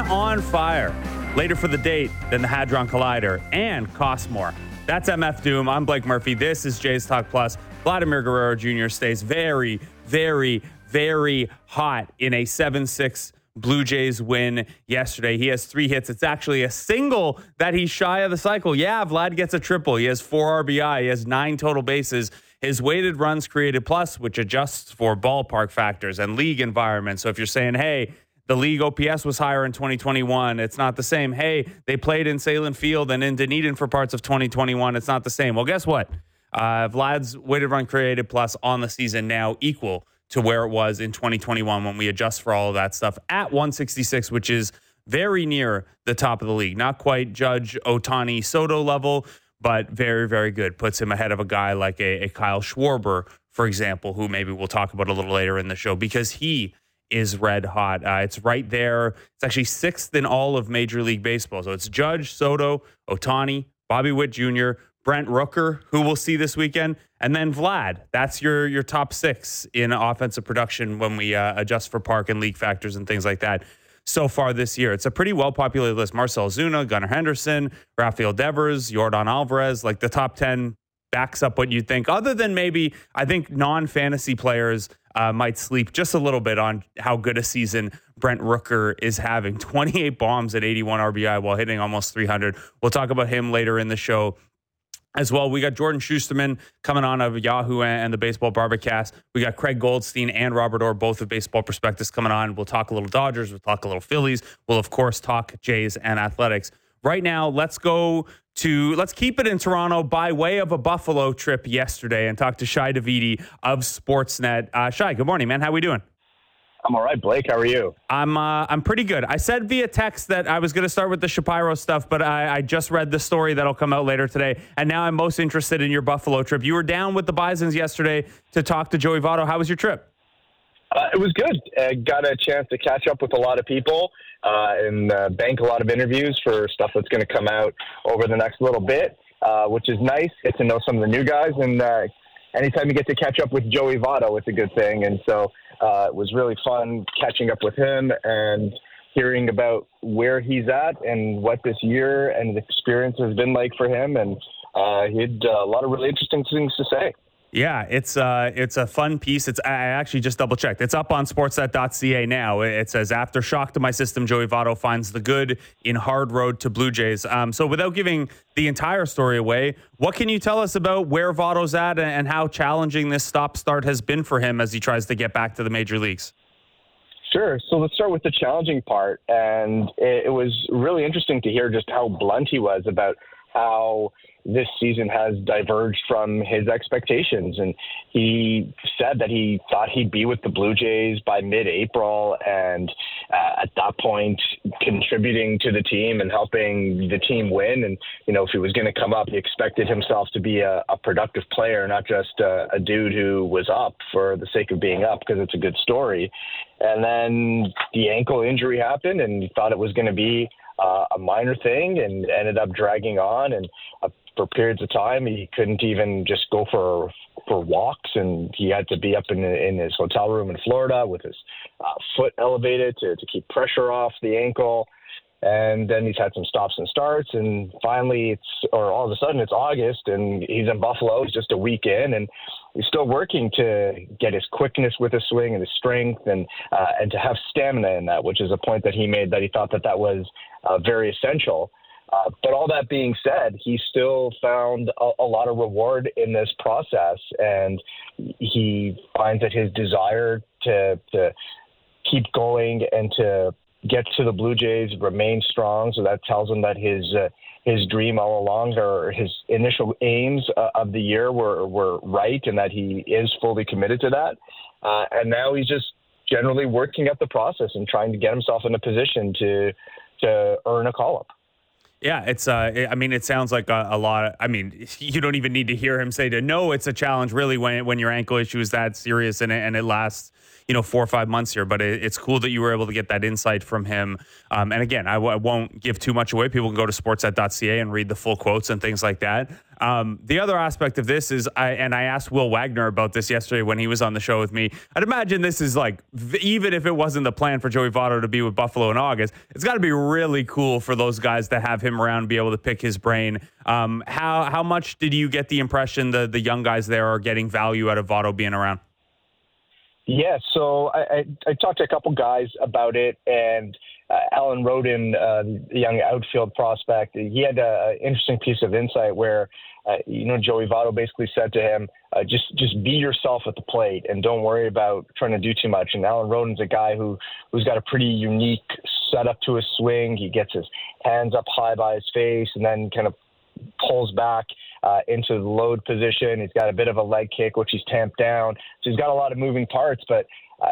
on fire. Later for the date than the Hadron Collider and costs more. That's MF Doom. I'm Blake Murphy. This is Jays Talk Plus. Vladimir Guerrero Jr. stays very, very, very hot in a 7-6 Blue Jays win yesterday. He has 3 hits. It's actually a single that he's shy of the cycle. Yeah, Vlad gets a triple. He has 4 RBI. He has 9 total bases. His weighted runs created plus, which adjusts for ballpark factors and league environment. So if you're saying, hey, the league OPS was higher in 2021, it's not the same. Hey, they played in Salem Field and in Dunedin for parts of 2021. It's not the same. Well, guess what? Vlad's weighted run created plus on the season now equal to where it was in 2021 when we adjust for all of that stuff at 166, which is very near the top of the league. Not quite Judge Ohtani Soto level, but very, very good. Puts him ahead of a guy like a Kyle Schwarber, for example, who maybe we'll talk about a little later in the show because he is red hot. It's right there. It's actually 6th in all of Major League Baseball. So it's Judge, Soto, Ohtani, Bobby Witt Jr., Brent Rooker, who we'll see this weekend, and then Vlad. That's your top 6 in offensive production when we adjust for park and league factors and things like that so far this year. It's a pretty well-populated list. Marcell Ozuna, Gunnar Henderson, Rafael Devers, Yordan Alvarez, like the top 10 backs up what you'd think. Other than maybe, I think non-fantasy players might sleep just a little bit on how good a season Brent Rooker is having. 28 bombs at 81 RBI while hitting almost 300. We'll talk about him later in the show as well. We got Jordan Schusterman coming on of Yahoo and the Baseball Barbacast. We got Craig Goldstein and Robert Orr, both of Baseball Prospectus, coming on. We'll talk a little Dodgers. We'll talk a little Phillies. We'll, of course, talk Jays and Athletics. Right now, let's keep it in Toronto by way of a Buffalo trip yesterday and talk to Shi Davidi of Sportsnet. Shi, good morning, man. How we doing? I'm all right, Blake. How are you? I'm pretty good. I said via text that I was going to start with the Shapiro stuff, but I just read the story that'll come out later today, and now I'm most interested in your Buffalo trip. You were down with the Bisons yesterday to talk to Joey Votto. How was your trip? It was good. I got a chance to catch up with a lot of people and bank a lot of interviews for stuff that's going to come out over the next little bit, which is nice. Get to know some of the new guys, and anytime you get to catch up with Joey Votto, it's a good thing. And so it was really fun catching up with him and hearing about where he's at and what this year and the experience has been like for him. And he had a lot of really interesting things to say. Yeah, it's a fun piece. I actually just double checked. It's up on sportsnet.ca now. It says, after shock to my system, Joey Votto finds the good in hard road to Blue Jays. So without giving the entire story away, what can you tell us about where Votto's at and how challenging this stop-start has been for him as he tries to get back to the major leagues? Sure. So let's start with the challenging part. And it was really interesting to hear just how blunt he was about how this season has diverged from his expectations. And he said that he thought he'd be with the Blue Jays by mid-April and at that point contributing to the team and helping the team win. And, you know, if he was going to come up, he expected himself to be a productive player, not just a dude who was up for the sake of being up because it's a good story. And then the ankle injury happened and he thought it was going to be a minor thing and ended up dragging on. And for periods of time, he couldn't even just go for walks, and he had to be up in his hotel room in Florida with his foot elevated to keep pressure off the ankle. And then he's had some stops and starts, and finally all of a sudden it's August, and he's in Buffalo. It's just a week in, and he's still working to get his quickness with his swing and his strength, and to have stamina in that, which is a point that he made that he thought that was very essential. But all that being said, he still found a lot of reward in this process, and he finds that his desire to keep going and to get to the Blue Jays remains strong. So that tells him that his dream all along, or his initial aims of the year were right, and that he is fully committed to that. And now he's just generally working at the process and trying to get himself in a position to earn a call-up. Yeah, it's. It sounds like a lot. You don't even need to hear him say to no. It's a challenge, really, when your ankle issue is that serious and it lasts, 4 or 5 months here. But it's cool that you were able to get that insight from him. And again, I won't give too much away. People can go to sportsnet.ca and read the full quotes and things like that. The other aspect of this is, I asked Will Wagner about this yesterday when he was on the show with me. I'd imagine this is like, even if it wasn't the plan for Joey Votto to be with Buffalo in August, it's got to be really cool for those guys to have him around, be able to pick his brain. How much did you get the impression the young guys there are getting value out of Votto being around? Yeah, so I talked to a couple guys about it, and Alan Roden, the young outfield prospect, he had an interesting piece of insight where, Joey Votto basically said to him, just be yourself at the plate and don't worry about trying to do too much. And Alan Roden's a guy who's got a pretty unique setup to his swing. He gets his hands up high by his face and then kind of pulls back into the load position. He's got a bit of a leg kick, which he's tamped down. So he's got a lot of moving parts, but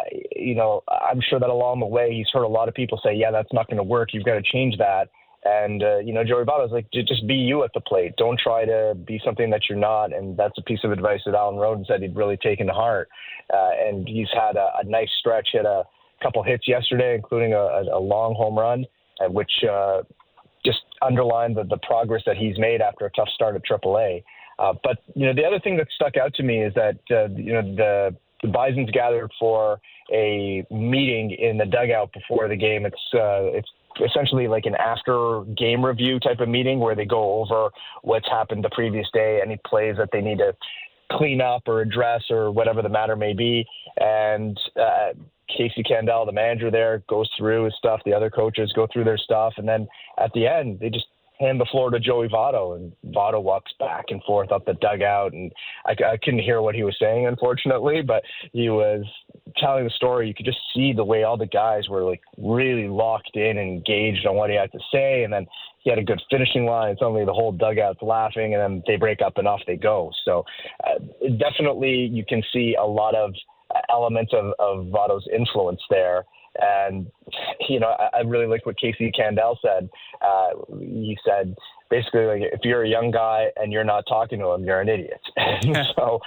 I'm sure that along the way, he's heard a lot of people say, yeah, that's not going to work. You've got to change that. And, Joey Votto's like, just be you at the plate. Don't try to be something that you're not. And that's a piece of advice that Alan Roden said he'd really taken to heart. And he's had a nice stretch, hit a couple hits yesterday, including a long home run, which just underlined the progress that he's made after a tough start at AAA. But the other thing that stuck out to me is that, the Bisons gathered for a meeting in the dugout before the game. It's essentially like an after game review type of meeting where they go over what's happened the previous day, any plays that they need to clean up or address or whatever the matter may be. And Casey Candell, the manager there, goes through his stuff. The other coaches go through their stuff. And then at the end, they just hand the floor to Joey Votto, and Votto walks back and forth up the dugout. And I couldn't hear what he was saying, unfortunately, but he was telling the story. You could just see the way all the guys were like really locked in and engaged on what he had to say. And then he had a good finishing line. Suddenly the whole dugout's laughing, and then they break up and off they go. So definitely you can see a lot of elements of Votto's influence there. And, I really liked what Casey Candell said. He said, basically, like, if you're a young guy and you're not talking to him, you're an idiot. So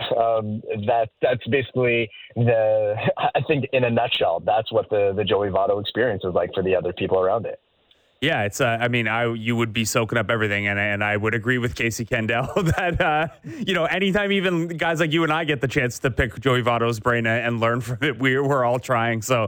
that's basically I think in a nutshell, that's what the Joey Votto experience is like for the other people around it. Yeah, it's. You would be soaking up everything, and I would agree with Casey Candell that anytime even guys like you and I get the chance to pick Joey Votto's brain and learn from it, we're all trying. So,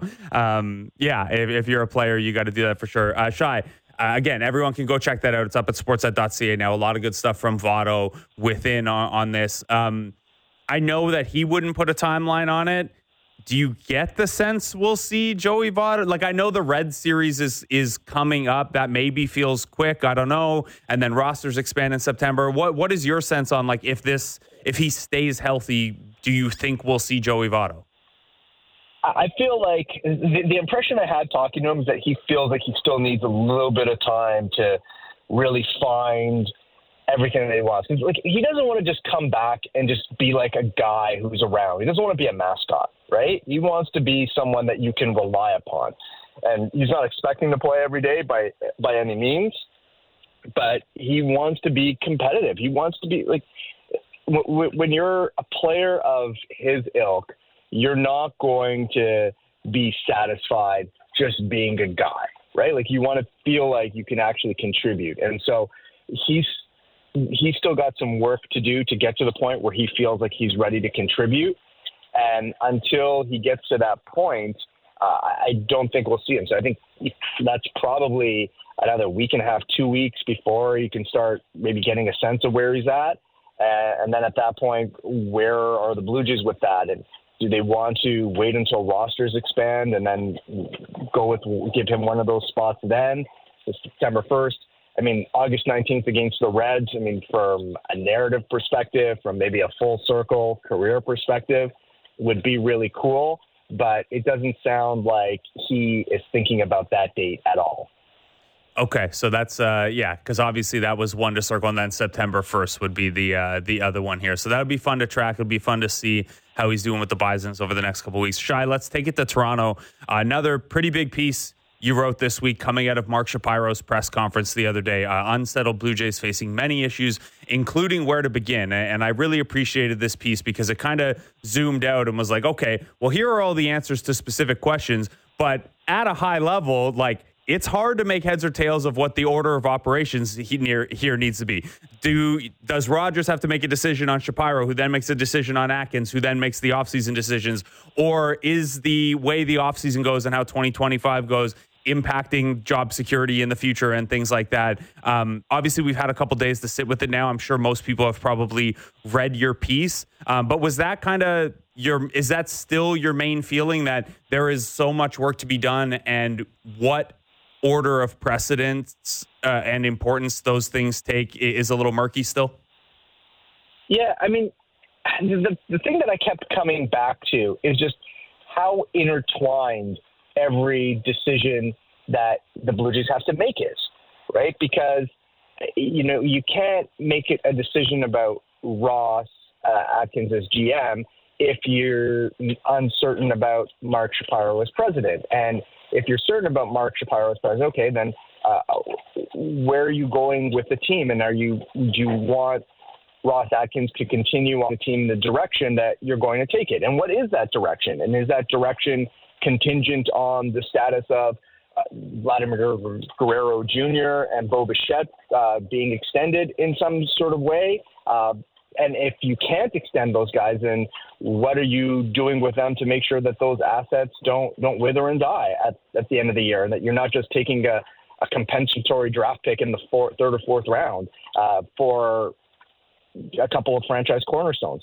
if you're a player, you got to do that for sure. Shai, again, everyone can go check that out. It's up at sportsnet.ca now. A lot of good stuff from Votto within on this. I know that he wouldn't put a timeline on it. Do you get the sense we'll see Joey Votto? Like, I know the Red Series is coming up. That maybe feels quick. I don't know. And then rosters expand in September. What is your sense on, like, if he stays healthy, do you think we'll see Joey Votto? I feel like the impression I had talking to him is that he feels like he still needs a little bit of time to really find everything that he wants. Like, he doesn't want to just come back and just be like a guy who's around. He doesn't want to be a mascot, right? He wants to be someone that you can rely upon. And he's not expecting to play every day by any means, but he wants to be competitive. He wants to be like, when you're a player of his ilk, you're not going to be satisfied just being a guy, right? Like, you want to feel like you can actually contribute. And so he's still got some work to do to get to the point where he feels like he's ready to contribute. And until he gets to that point, I don't think we'll see him. So I think that's probably another week and a half, 2 weeks before you can start maybe getting a sense of where he's at. And then at that point, where are the Blue Jays with that? And do they want to wait until rosters expand and then give him one of those spots then? It's September 1st. I mean, August 19th against the Reds, I mean, from a narrative perspective, from maybe a full circle career perspective, would be really cool. But it doesn't sound like he is thinking about that date at all. Okay, so that's, because obviously that was one to circle, and then September 1st would be the other one here. So that would be fun to track. It would be fun to see how he's doing with the Bisons over the next couple of weeks. Shai, let's take it to Toronto. Another pretty big piece you wrote this week coming out of Mark Shapiro's press conference the other day. Unsettled Blue Jays facing many issues, including where to begin. And I really appreciated this piece because it kind of zoomed out and was like, okay, well, here are all the answers to specific questions. But at a high level, like, it's hard to make heads or tails of what the order of operations here needs to be. Does Rogers have to make a decision on Shapiro, who then makes a decision on Atkins, who then makes the offseason decisions? Or is the way the offseason goes and how 2025 goes impacting job security in the future and things like that? Obviously, we've had a couple days to sit with it now. I'm sure most people have probably read your piece. But was that is that still your main feeling, that there is so much work to be done, and what order of precedence and importance those things take is a little murky still? Yeah, I mean, the thing that I kept coming back to is just how intertwined every decision that the Blue Jays have to make is, right? Because, you can't make it a decision about Ross Atkins as GM if you're uncertain about Mark Shapiro as president. And if you're certain about Mark Shapiro as president, okay, then where are you going with the team? And do you want Ross Atkins to continue on the team in the direction that you're going to take it? And what is that direction? And is that direction contingent on the status of Vladimir Guerrero Jr. and Bo Bichette being extended in some sort of way? And if you can't extend those guys, then what are you doing with them to make sure that those assets don't wither and die at the end of the year, and that you're not just taking a compensatory draft pick in the third or fourth round for a couple of franchise cornerstones?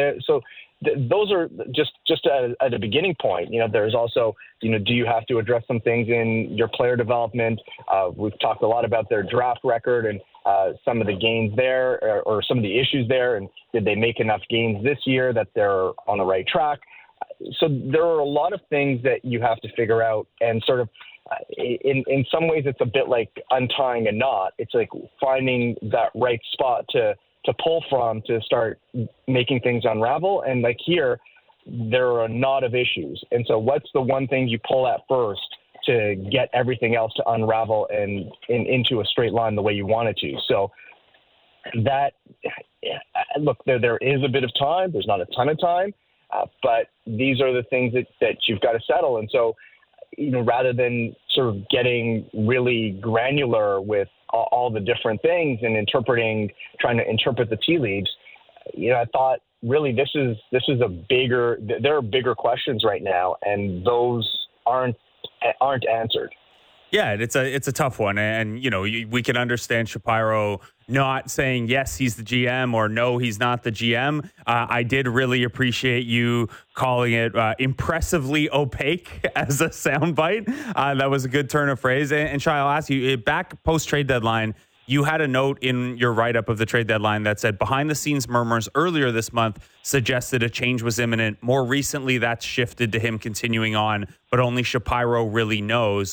Those are just at a beginning point. There's also, do you have to address some things in your player development? We've talked a lot about their draft record and some of the gains there, or some of the issues there, and did they make enough gains this year that they're on the right track? So there are a lot of things that you have to figure out, and sort of in some ways it's a bit like untying a knot. It's like finding that right spot to pull from to start making things unravel. And like here, there are a knot of issues. And so what's the one thing you pull at first to get everything else to unravel and into a straight line the way you want it to? So that, look, there is a bit of time. There's not a ton of time, but these are the things that you've got to settle. And so, rather than sort of getting really granular with all the different things and trying to interpret the tea leaves, I thought really this is there are bigger questions right now, and those aren't answered. Yeah, it's a tough one. And, we can understand Shapiro not saying, yes, he's the GM, or no, he's not the GM. I did really appreciate you calling it impressively opaque as a soundbite. That was a good turn of phrase. And Shai, I'll ask you, back post-trade deadline, you had a note in your write-up of the trade deadline that said behind-the-scenes murmurs earlier this month suggested a change was imminent. More recently, that's shifted to him continuing on, but only Shapiro really knows.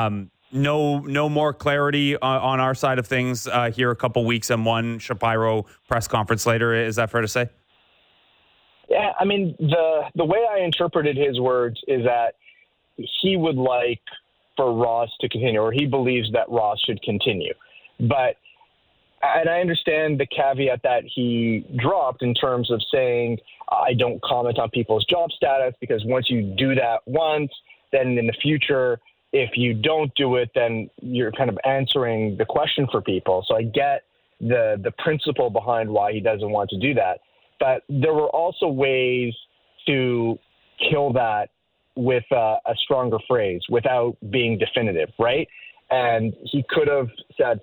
No more clarity on our side of things here a couple weeks and one Shapiro press conference later. Is that fair to say? Yeah, I mean, the way I interpreted his words is that he would like for Ross to continue, or he believes that Ross should continue. And I understand the caveat that he dropped in terms of saying, I don't comment on people's job status, because once you do that once, then in the future, if you don't do it, then you're kind of answering the question for people. So I get the principle behind why he doesn't want to do that. But there were also ways to kill that with a stronger phrase without being definitive, right? And he could have said,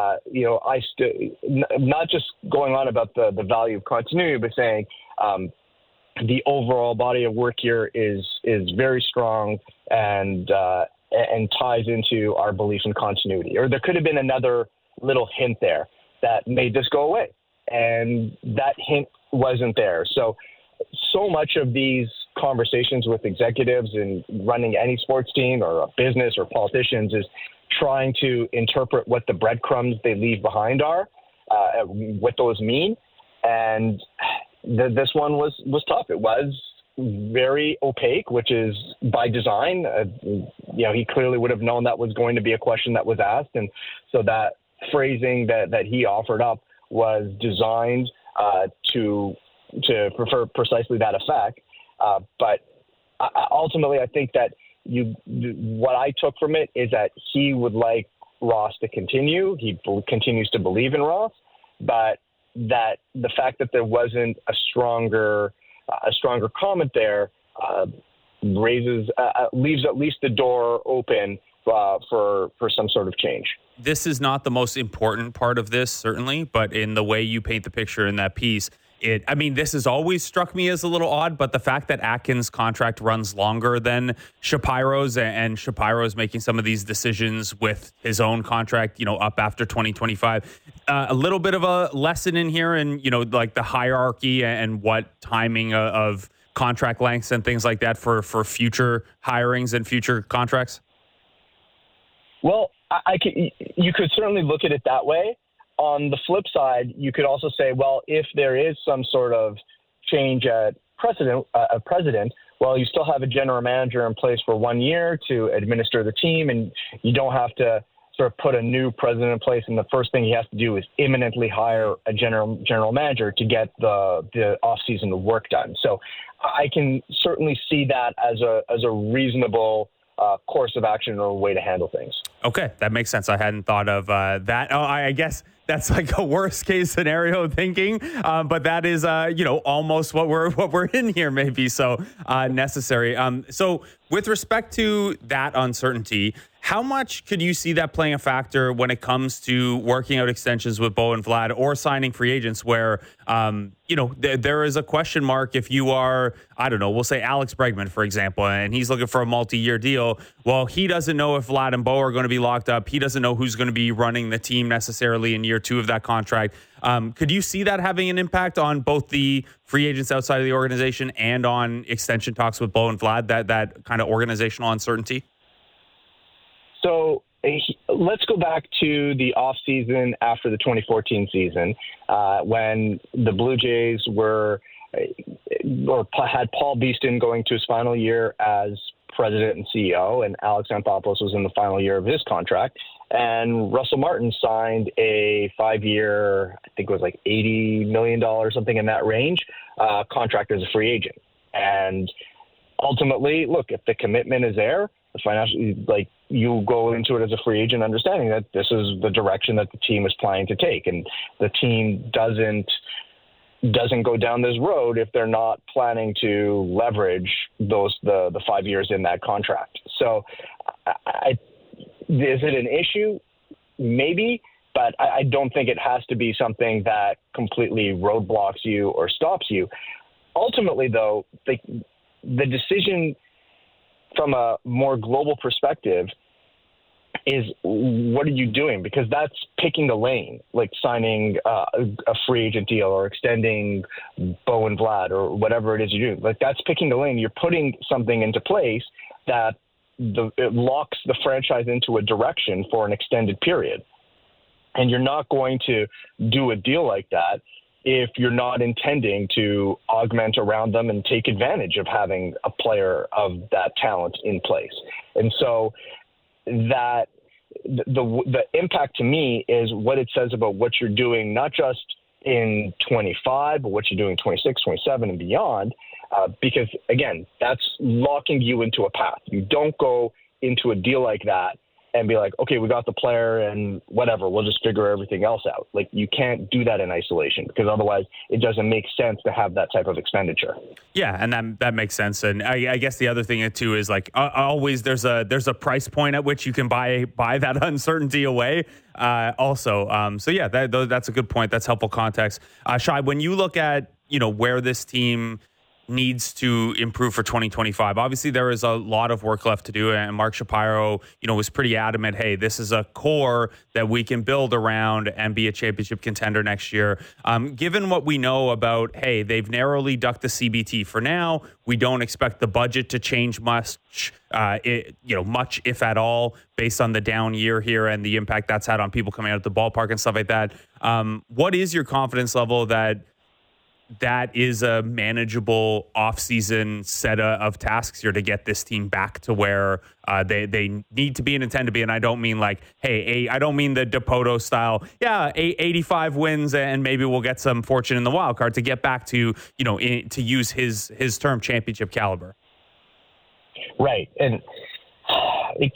not just going on about the value of continuity, but saying the overall body of work here is very strong and ties into our belief in continuity. Or there could have been another little hint there that made this go away, and that hint wasn't there. So much of these conversations with executives and running any sports team or a business or politicians is trying to interpret what the breadcrumbs they leave behind are, what those mean. And this one was tough. It was very opaque, which is by design. He clearly would have known that was going to be a question that was asked. And so that phrasing that he offered up was designed to prefer precisely that effect. But ultimately, I think that what I took from it is that he would like Ross to continue. He continues to believe in Ross, but that the fact that there wasn't a stronger comment there leaves at least the door open for some sort of change. This is not the most important part of this, certainly, but in the way you paint the picture in that piece, this has always struck me as a little odd, but the fact that Atkins' contract runs longer than Shapiro's, and Shapiro's making some of these decisions with his own contract, up after 2025, a little bit of a lesson in here, and like the hierarchy and what timing of contract lengths and things like that for future hirings and future contracts. Well, you could certainly look at it that way. On the flip side, you could also say, well, if there is some sort of change at president, well, you still have a general manager in place for 1 year to administer the team, and you don't have to sort of put a new president in place. And the first thing he has to do is imminently hire a general manager to get the offseason work done. So I can certainly see that as a reasonable course of action or a way to handle things. Okay, that makes sense. I hadn't thought of that. Oh, I guess that's like a worst case scenario thinking, but that is almost what we're in here maybe. So necessary. So with respect to that uncertainty, how much could you see that playing a factor when it comes to working out extensions with Bo and Vlad or signing free agents where, there is a question mark if you are, I don't know, we'll say Alex Bregman, for example, and he's looking for a multi-year deal. Well, he doesn't know if Vlad and Bo are going to be locked up. He doesn't know who's going to be running the team necessarily in year 2 of that contract. Could you see that having an impact on both the free agents outside of the organization and on extension talks with Bo and Vlad, that kind of organizational uncertainty? So let's go back to the offseason after the 2014 season when the Blue Jays had Paul Beeston going to his final year as president and CEO, and Alex Anthopoulos was in the final year of his contract. And Russell Martin signed a 5-year, I think it was like $80 million, something in that range, contract as a free agent. And ultimately, look, if the commitment is there, the financial, you go into it as a free agent understanding that this is the direction that the team is planning to take, and the team doesn't go down this road if they're not planning to leverage the 5 years in that contract. So is it an issue? Maybe, but I don't think it has to be something that completely roadblocks you or stops you. Ultimately, though, the decision from a more global perspective is what are you doing? Because that's picking a lane, like signing a free agent deal or extending Bo and Vlad or whatever it is you do. Like that's picking a lane. You're putting something into place that it locks the franchise into a direction for an extended period. And you're not going to do a deal like that if you're not intending to augment around them and take advantage of having a player of that talent in place. And so that the impact to me is what it says about what you're doing, not just in 25, but what you're doing 26, 27 and beyond, because again, that's locking you into a path. You don't go into a deal like that and be like, okay, we got the player and whatever, we'll just figure everything else out. Like you can't do that in isolation because otherwise it doesn't make sense to have that type of expenditure. Yeah, and that makes sense. And I guess the other thing too is like always there's a price point at which you can buy that uncertainty away. So yeah, that's a good point. That's helpful context. Shai, when you look at where this team needs to improve for 2025. Obviously, there is a lot of work left to do, and Mark Shapiro, was pretty adamant, hey, this is a core that we can build around and be a championship contender next year. Given what we know about, hey, they've narrowly ducked the CBT for now, we don't expect the budget to change much, much if at all, based on the down year here and the impact that's had on people coming out of the ballpark and stuff like that. What is your confidence level that is a manageable offseason set of tasks here to get this team back to where they need to be and intend to be? And I don't mean like, I don't mean the Dipoto style, 85 wins and maybe we'll get some fortune in the wild card to get back to, to use his term, championship caliber. Right. And like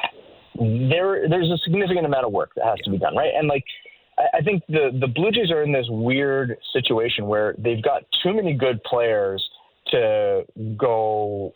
there's a significant amount of work that has to be done, right? And like I think the Blue Jays are in this weird situation where they've got too many good players to go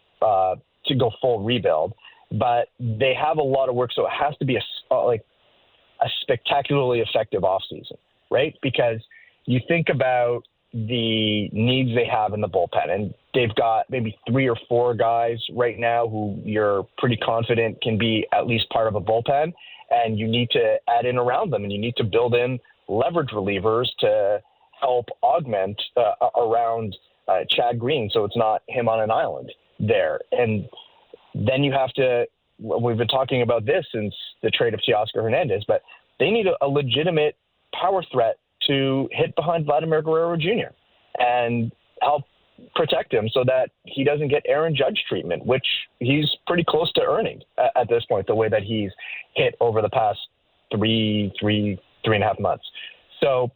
full rebuild, but they have a lot of work, so it has to be a spectacularly effective offseason, right? Because you think about the needs they have in the bullpen, and they've got maybe 3 or 4 guys right now who you're pretty confident can be at least part of a bullpen, and you need to add in around them, and you need to build in leverage relievers to help augment around Chad Green, so it's not him on an island there. And then you have to, we've been talking about this since the trade of Teoscar Hernandez, but they need a legitimate power threat to hit behind Vladimir Guerrero Jr. and help protect him so that he doesn't get Aaron Judge treatment, which he's pretty close to earning at this point, the way that he's hit over the past three and a half months. So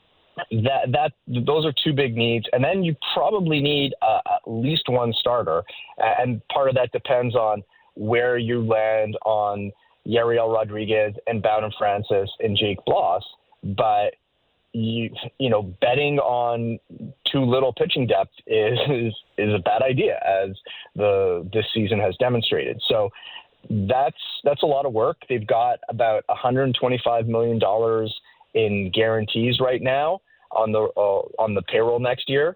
those are 2 big needs. And then you probably need at least one starter. And part of that depends on where you land on Yariel Rodriguez and Bowden Francis and Jake Bloss. But you know, betting on too little pitching depth is a bad idea, as this season has demonstrated. So that's a lot of work. They've got about $125 million in guarantees right now on the payroll next year.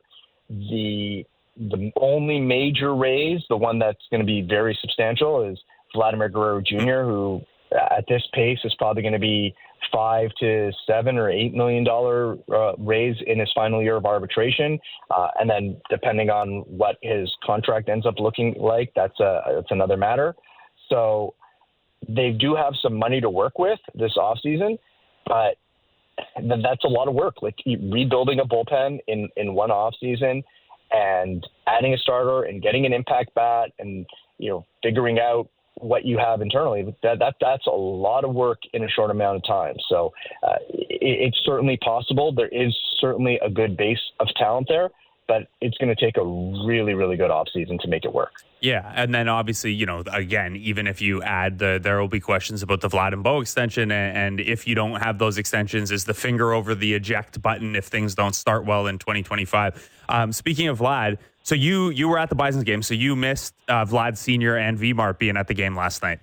The only major raise, the one that's going to be very substantial, is Vladimir Guerrero Jr., who at this pace is probably going to be $5 to $7 or $8 million raise in his final year of arbitration, and then depending on what his contract ends up looking like, that's another matter. So they do have some money to work with this offseason, but that's a lot of work. Like rebuilding a bullpen in one offseason and adding a starter and getting an impact bat and figuring out what you have internally, that's a lot of work in a short amount of time. So it's certainly possible. There is certainly a good base of talent there, but it's going to take a really, really good offseason to make it work. Yeah, and then obviously, again, even if you add there will be questions about the Vlad and Bo extension, and if you don't have those extensions, is the finger over the eject button if things don't start well in 2025. Speaking of Vlad, so you were at the Bison's game, so you missed Vlad Sr. and V-Mart being at the game last night.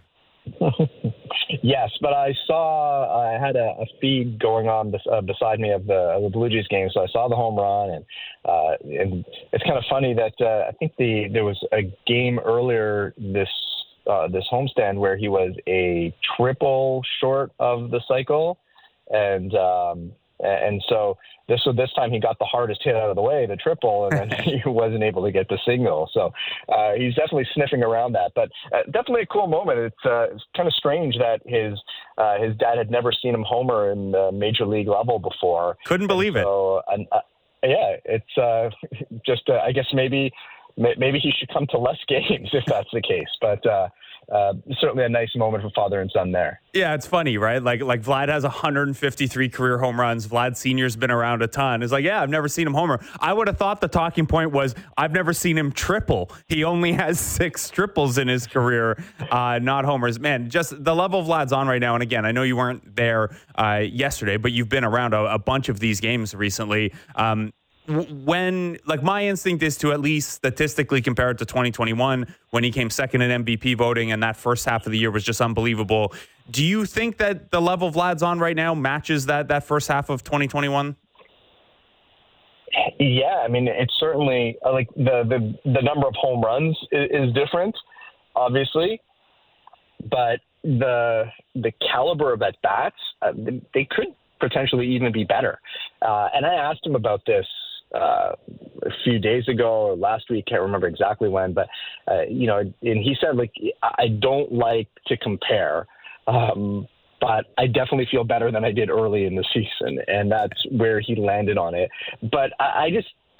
Yes, but I had a feed going on beside me of the Blue Jays game, so I saw the home run, and it's kind of funny that I think there was a game earlier this homestand where he was a triple short of the cycle, and so this time he got the hardest hit out of the way, the triple, and then he wasn't able to get the single. So he's definitely sniffing around that. But definitely a cool moment. It's kind of strange that his dad had never seen him homer in the major league level before. Couldn't believe it. Yeah, it's just I guess maybe he should come to less games if that's the case. But certainly a nice moment for father and son there. Yeah, it's funny, right? Like Vlad has 153 career home runs. Vlad Sr.'s been around a ton. It's like, yeah, I've never seen him homer. I would have thought the talking point was, I've never seen him triple. He only has 6 triples in his career, not homers. Man, just the level Vlad's on right now. And again, I know you weren't there yesterday, but you've been around a bunch of these games recently. When my instinct is to at least statistically compare it to 2021 when he came second in MVP voting and that first half of the year was just unbelievable. Do you think that the level Vlad's on right now matches that first half of 2021? Yeah, I mean, it's certainly like the number of home runs is different, obviously, but the caliber of at bats, they could potentially even be better. And I asked him about this a few days ago or last week, can't remember exactly when, but and he said, like, I don't like to compare, but I definitely feel better than I did early in the season, and that's where he landed on it. But I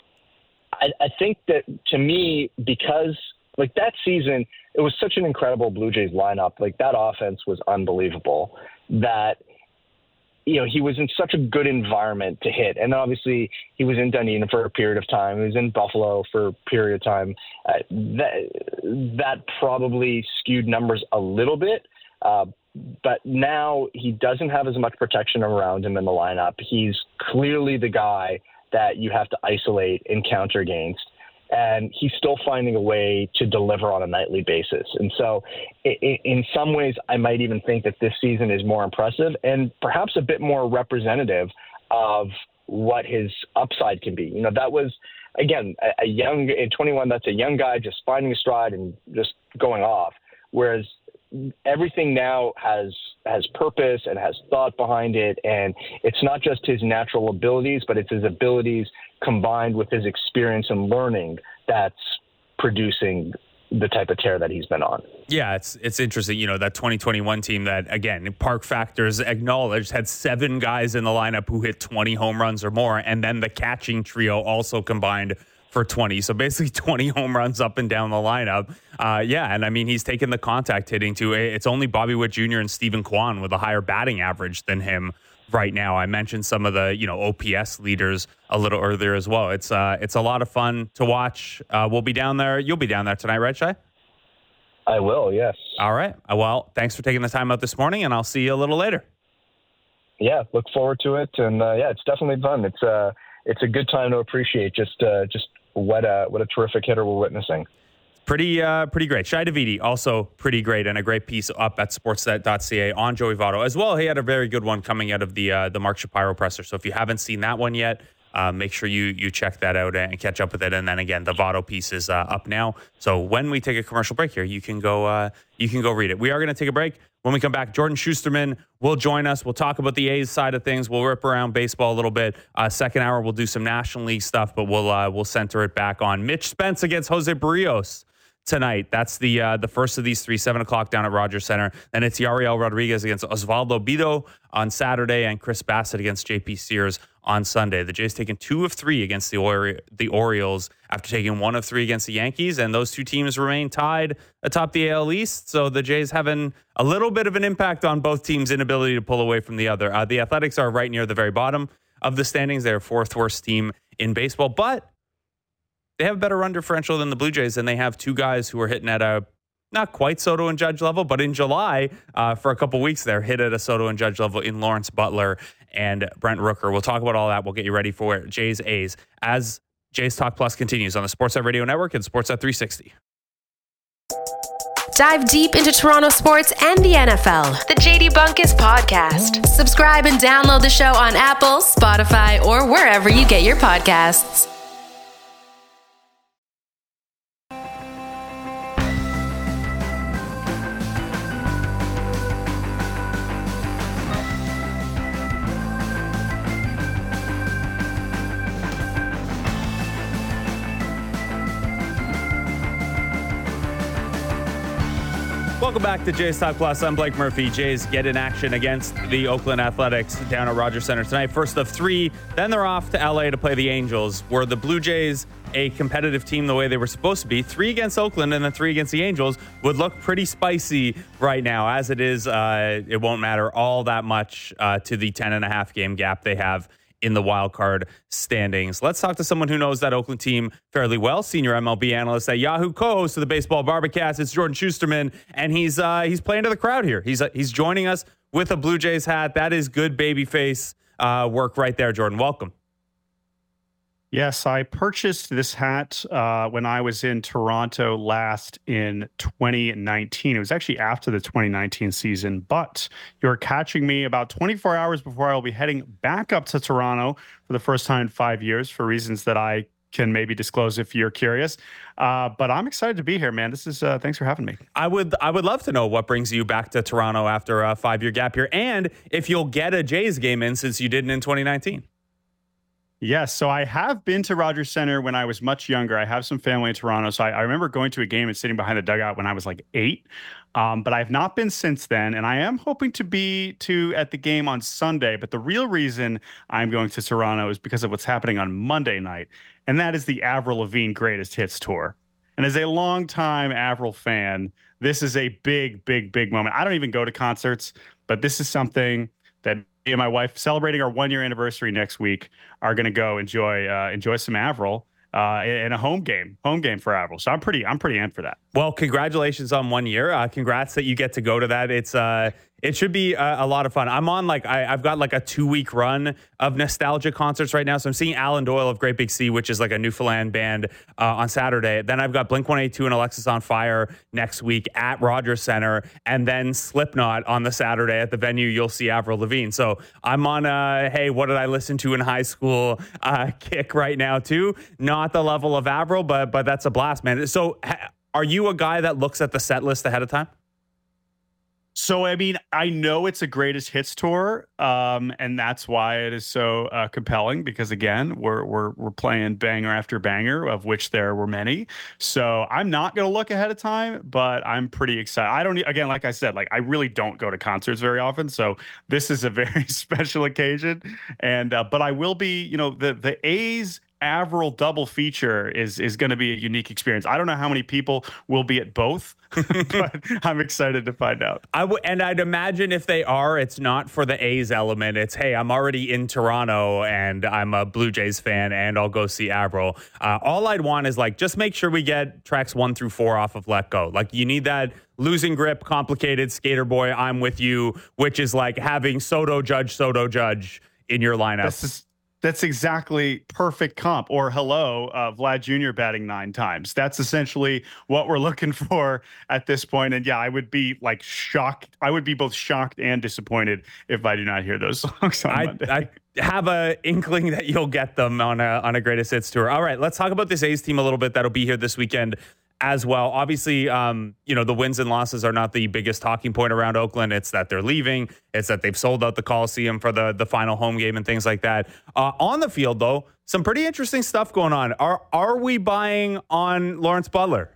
think that, to me, because like that season, it was such an incredible Blue Jays lineup, like that offense was unbelievable, that he was in such a good environment to hit. And obviously he was in Dunedin for a period of time. He was in Buffalo for a period of time. That probably skewed numbers a little bit. But now he doesn't have as much protection around him in the lineup. He's clearly the guy that you have to isolate and counter against. And he's still finding a way to deliver on a nightly basis. And so in some ways, I might even think that this season is more impressive and perhaps a bit more representative of what his upside can be. That was, again, in 21, that's a young guy just finding a stride and just going off. Whereas everything now has purpose and has thought behind it. And it's not just his natural abilities, but it's his abilities combined with his experience and learning that's producing the type of tear that he's been on. Yeah, it's interesting. That 2021 team that, again, Park Factors acknowledged had 7 guys in the lineup who hit 20 home runs or more. And then the catching trio also combined for 20. So basically 20 home runs up and down the lineup. And I mean, he's taken the contact hitting too. It's only Bobby Witt Jr. and Stephen Kwan with a higher batting average than him right now. I mentioned some of the, OPS leaders a little earlier as well. It's a lot of fun to watch. We'll be down there. You'll be down there tonight, right, Shai? I will, yes. All right. Well, thanks for taking the time out this morning, and I'll see you a little later. Yeah, look forward to it. And it's definitely fun. It's a good time to appreciate just what a terrific hitter we're witnessing. Pretty great. Shai Davidi, also pretty great, and a great piece up at sportsnet.ca on Joey Votto as well. He had a very good one coming out of the Mark Shapiro presser. So if you haven't seen that one yet, make sure you check that out and catch up with it. And then again, the Votto piece is up now. So when we take a commercial break here, you can go read it. We are going to take a break. When we come back, Jordan Schusterman will join us. We'll talk about the A's side of things. We'll rip around baseball a little bit. Second hour, we'll do some National League stuff, but we'll center it back on Mitch Spence against Jose Barrios tonight. That's the first of these 3, 7 o'clock down at Rogers Center. Then it's Yariel Rodriguez against Osvaldo Bido on Saturday and Chris Bassett against JP Sears on Sunday. The Jays taking 2 of 3 against the Orioles after taking 1 of 3 against the Yankees, and those two teams remain tied atop the AL East. So the Jays having a little bit of an impact on both teams' inability to pull away from the other. The Athletics are right near the very bottom of the standings. They're 4th worst team in baseball, but they have a better run differential than the Blue Jays, and they have 2 guys who are hitting at a not quite Soto and Judge level, but in July, for a couple weeks there, hit at a Soto and Judge level in Lawrence Butler and Brent Rooker. We'll talk about all that. We'll get you ready for Jays A's as Jays Talk Plus continues on the Sportsnet Radio Network and Sportsnet 360. Dive deep into Toronto sports and the NFL. The JD Bunkus Podcast. Subscribe and download the show on Apple, Spotify, or wherever you get your podcasts. Welcome back to Jays Talk Plus. I'm Blake Murphy. Jays get in action against the Oakland Athletics down at Rogers Center tonight. First of 3, then they're off to LA to play the Angels. Were the Blue Jays a competitive team the way they were supposed to be? 3 against Oakland and then 3 against the Angels would look pretty spicy right now. As it is, it won't matter all that much to the 10.5 game gap they have in the wild card standings. Let's talk to someone who knows that Oakland team fairly well. Senior MLB analyst at Yahoo, co-host of the Baseball Barbacast. It's Jordan Schusterman, and he's playing to the crowd here. He's joining us with a Blue Jays hat. That is good babyface work right there, Jordan. Welcome. Yes, I purchased this hat when I was in Toronto last in 2019. It was actually after the 2019 season, but you're catching me about 24 hours before I'll be heading back up to Toronto for the first time in 5 years for reasons that I can maybe disclose if you're curious. But I'm excited to be here, man. This is thanks for having me. I would love to know what brings you back to Toronto after a 5-year gap here, and if you'll get a Jays game in since you didn't in 2019. Yes, so I have been to Rogers Center when I was much younger. I have some family in Toronto, so I remember going to a game and sitting behind the dugout when I was like 8. But I've not been since then, and I am hoping to be at the game on Sunday. But the real reason I'm going to Toronto is because of what's happening on Monday night, and that is the Avril Lavigne Greatest Hits Tour. And as a longtime Avril fan, this is a big, big, big moment. I don't even go to concerts, but this is something that and my wife, celebrating our 1-year anniversary next week, are going to go enjoy some Avril in a home game for Avril. So I'm pretty amped for that. Well, congratulations on 1 year. Congrats that you get to go to that. It should be a lot of fun. I'm on I've got like a 2-week run of nostalgia concerts right now. So I'm seeing Alan Doyle of Great Big Sea, which is like a Newfoundland band, on Saturday. Then I've got Blink-182 and Alexisonfire next week at Rogers Center, and then Slipknot on the Saturday at the venue. You'll see Avril Lavigne. So I'm on hey, what did I listen to in high school kick right now too. Not the level of Avril, but that's a blast, man. So are you a guy that looks at the set list ahead of time? So, I mean, I know it's a greatest hits tour, and that's why it is so compelling, because, again, we're playing banger after banger, of which there were many. So I'm not going to look ahead of time, but I'm pretty excited. Again, like I said, I really don't go to concerts very often. So this is a very special occasion. And but I will be, the A's Avril double feature is going to be a unique experience. I don't know how many people will be at both, but I'm excited to find out. And I'd imagine if they are, it's not for the A's element. It's, hey, I'm already in Toronto and I'm a Blue Jays fan and I'll go see Avril. All I'd want is just make sure we get tracks 1 through 4 off of Let Go. You need that Losing Grip, Complicated, Skater Boy, I'm With You, which is like having Soto Judge in your lineup. That's exactly perfect comp. Or Hello, Vlad Jr. batting 9 times. That's essentially what we're looking for at this point. And yeah, I would be shocked. I would be both shocked and disappointed if I do not hear those songs on Monday. I have a inkling that you'll get them on a greatest hits tour. All right, let's talk about this A's team a little bit. That'll be here this weekend as well. Obviously, the wins and losses are not the biggest talking point around Oakland. It's that they're leaving. It's that they've sold out the Coliseum for the final home game and things like that. On the field, though, some pretty interesting stuff going on. Are we buying on Lawrence Butler?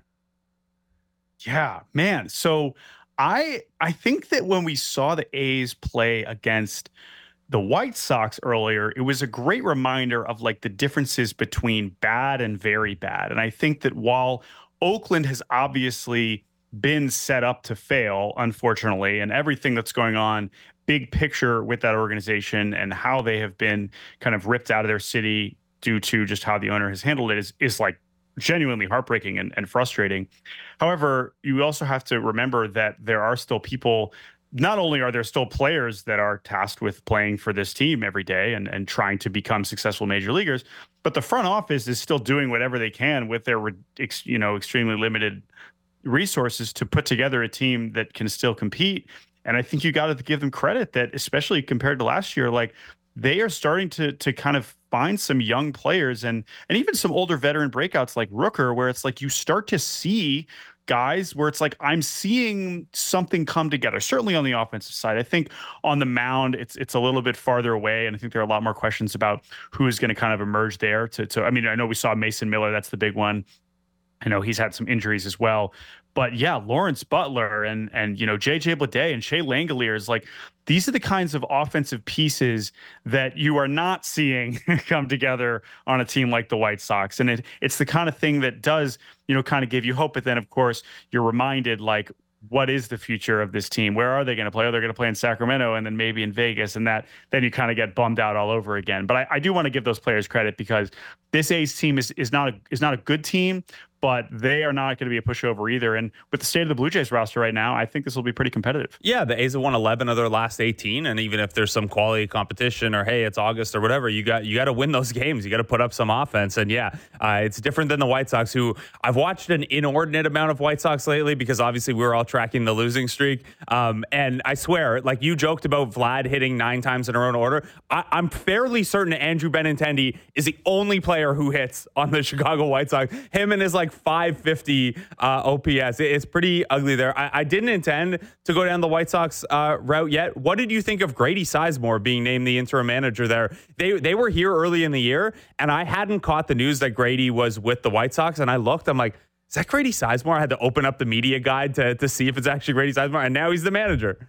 Yeah, man. So I think that when we saw the A's play against the White Sox earlier, it was a great reminder of the differences between bad and very bad. And I think that while Oakland has obviously been set up to fail, unfortunately, and everything that's going on, big picture with that organization and how they have been kind of ripped out of their city due to just how the owner has handled it is genuinely heartbreaking and frustrating. However, you also have to remember that there are still people. Not only are there still players that are tasked with playing for this team every day and trying to become successful major leaguers, but the front office is still doing whatever they can with their, extremely limited resources to put together a team that can still compete. And I think you got to give them credit that, especially compared to last year, they are starting to kind of find some young players and even some older veteran breakouts like Rooker, where it's you start to see guys where it's I'm seeing something come together, certainly on the offensive side. I think on the mound, it's a little bit farther away. And I think there are a lot more questions about who is going to kind of emerge there I know we saw Mason Miller. That's the big one. I know he's had some injuries as well. But yeah, Lawrence Butler and JJ Bleday and Shea Langoliers, these are the kinds of offensive pieces that you are not seeing come together on a team like the White Sox. And it's the kind of thing that does, kind of give you hope. But then, of course, you're reminded, what is the future of this team? Where are they going to play? They're going to play in Sacramento and then maybe in Vegas. And then you kind of get bummed out all over again. But I do want to give those players credit, because this A's team is not a good team, but they are not going to be a pushover either. And with the state of the Blue Jays roster right now, I think this will be pretty competitive. Yeah, the A's have won 11 of their last 18. And even if there's some quality competition or, hey, it's August or whatever, you got to win those games. You got to put up some offense. And yeah, it's different than the White Sox, who I've watched an inordinate amount of White Sox lately, because obviously we were all tracking the losing streak. And I swear, you joked about Vlad hitting 9 times in a row in order. I'm fairly certain Andrew Benintendi is the only player who hits on the Chicago White Sox. Him and his 550 OPS. It's pretty ugly there. I didn't intend to go down the White Sox route yet. What did you think of Grady Sizemore being named the interim manager there? They were here early in the year, and I hadn't caught the news that Grady was with the White Sox, and I looked, I'm like, is that Grady Sizemore? I had to open up the media guide to see if it's actually Grady Sizemore, and now he's the manager.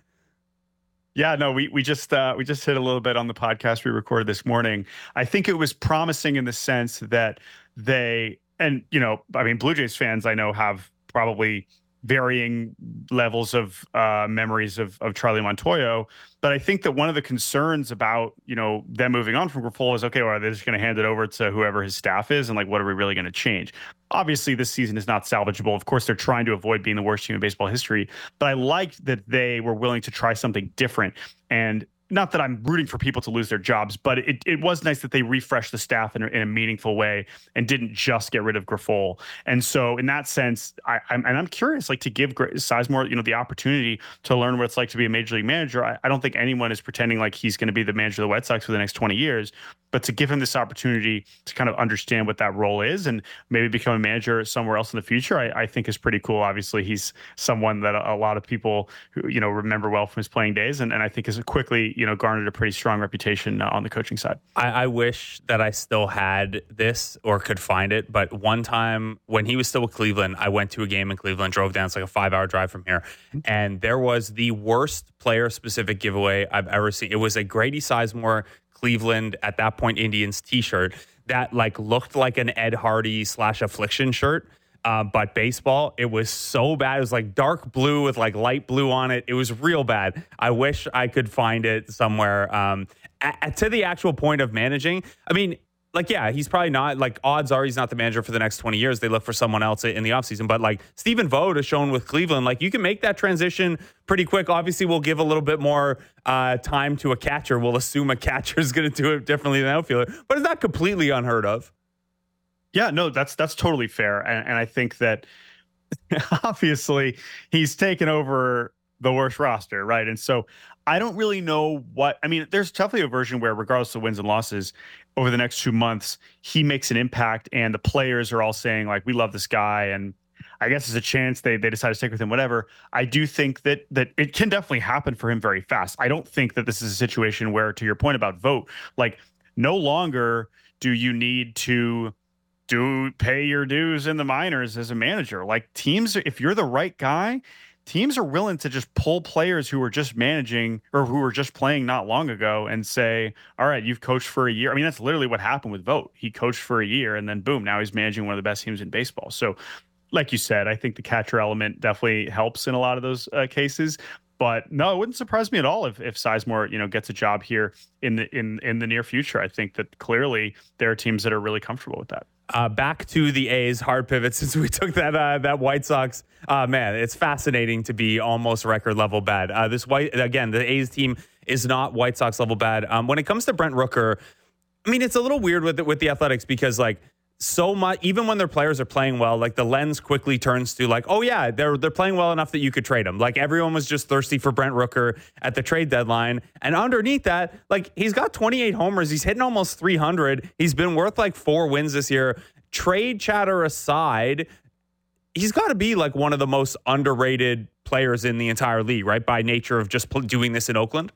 Yeah, no, we just hit a little bit on the podcast we recorded this morning. I think it was promising in the sense that Blue Jays fans I know have probably varying levels of memories of Charlie Montoyo. But I think that one of the concerns about, them moving on from Grifol is, okay, well, are they just going to hand it over to whoever his staff is? And like, what are we really going to change? Obviously, this season is not salvageable. Of course, they're trying to avoid being the worst team in baseball history. But I liked that they were willing to try something different. And not that I'm rooting for people to lose their jobs, but it was nice that they refreshed the staff in a meaningful way and didn't just get rid of Grifol. And so in that sense, I'm curious, like, to give Sizemore, the opportunity to learn what it's like to be a major league manager. I don't think anyone is pretending like he's going to be the manager of the White Sox for the next 20 years, but to give him this opportunity to kind of understand what that role is and maybe become a manager somewhere else in the future, I think is pretty cool. Obviously, he's someone that a lot of people who, remember well from his playing days, and I think has quickly, garnered a pretty strong reputation on the coaching side. I wish that I still had this or could find it, but one time when he was still with Cleveland, I went to a game in Cleveland, drove down. It's like a 5-hour drive from here, and there was the worst player-specific giveaway I've ever seen. It was a Grady Sizemore Cleveland, at that point, Indians t-shirt that like looked like an Ed Hardy / Affliction shirt. But baseball, it was so bad. It was like dark blue with like light blue on it. It was real bad. I wish I could find it somewhere. To the actual point of managing, I mean, like, yeah, he's probably not, like, odds are he's not the manager for the next 20 years. They look for someone else in the offseason. But, like, Stephen Vogt has shown with Cleveland, like, you can make that transition pretty quick. Obviously, we'll give a little bit more time to a catcher. We'll assume a catcher is going to do it differently than an outfielder. But it's not completely unheard of. Yeah, no, that's totally fair. And I think that obviously he's taken over the worst roster, right? And so I don't really know there's definitely a version where regardless of wins and losses over the next 2 months, he makes an impact and the players are all saying, like, we love this guy. And I guess there's a chance they decide to stick with him, whatever. I do think that it can definitely happen for him very fast. I don't think that this is a situation where, to your point about Vogt, like, no longer do you need to pay your dues in the minors as a manager. Like, teams, if you're the right guy, teams are willing to just pull players who are just managing or who were just playing not long ago and say, all right, you've coached for a year. I mean, that's literally what happened with Vogt. He coached for a year and then boom, now he's managing one of the best teams in baseball. So like you said, I think the catcher element definitely helps in a lot of those cases. But no, it wouldn't surprise me at all if Sizemore, gets a job here in the near future. I think that clearly there are teams that are really comfortable with that. Back to the A's, hard pivot since we took that White Sox. Man, it's fascinating to be almost record level bad. The A's team is not White Sox level bad. When it comes to Brent Rooker, I mean, it's a little weird with the Athletics because, like, so much, even when their players are playing well, like, the lens quickly turns to, like, oh yeah, they're playing well enough that you could trade them. Like, everyone was just thirsty for Brent Rooker at the trade deadline. And underneath that, like, he's got 28 homers. He's hitting almost 300. He's been worth like 4 wins this year. Trade chatter aside, he's got to be like one of the most underrated players in the entire league, right? By nature of just doing this in Oakland.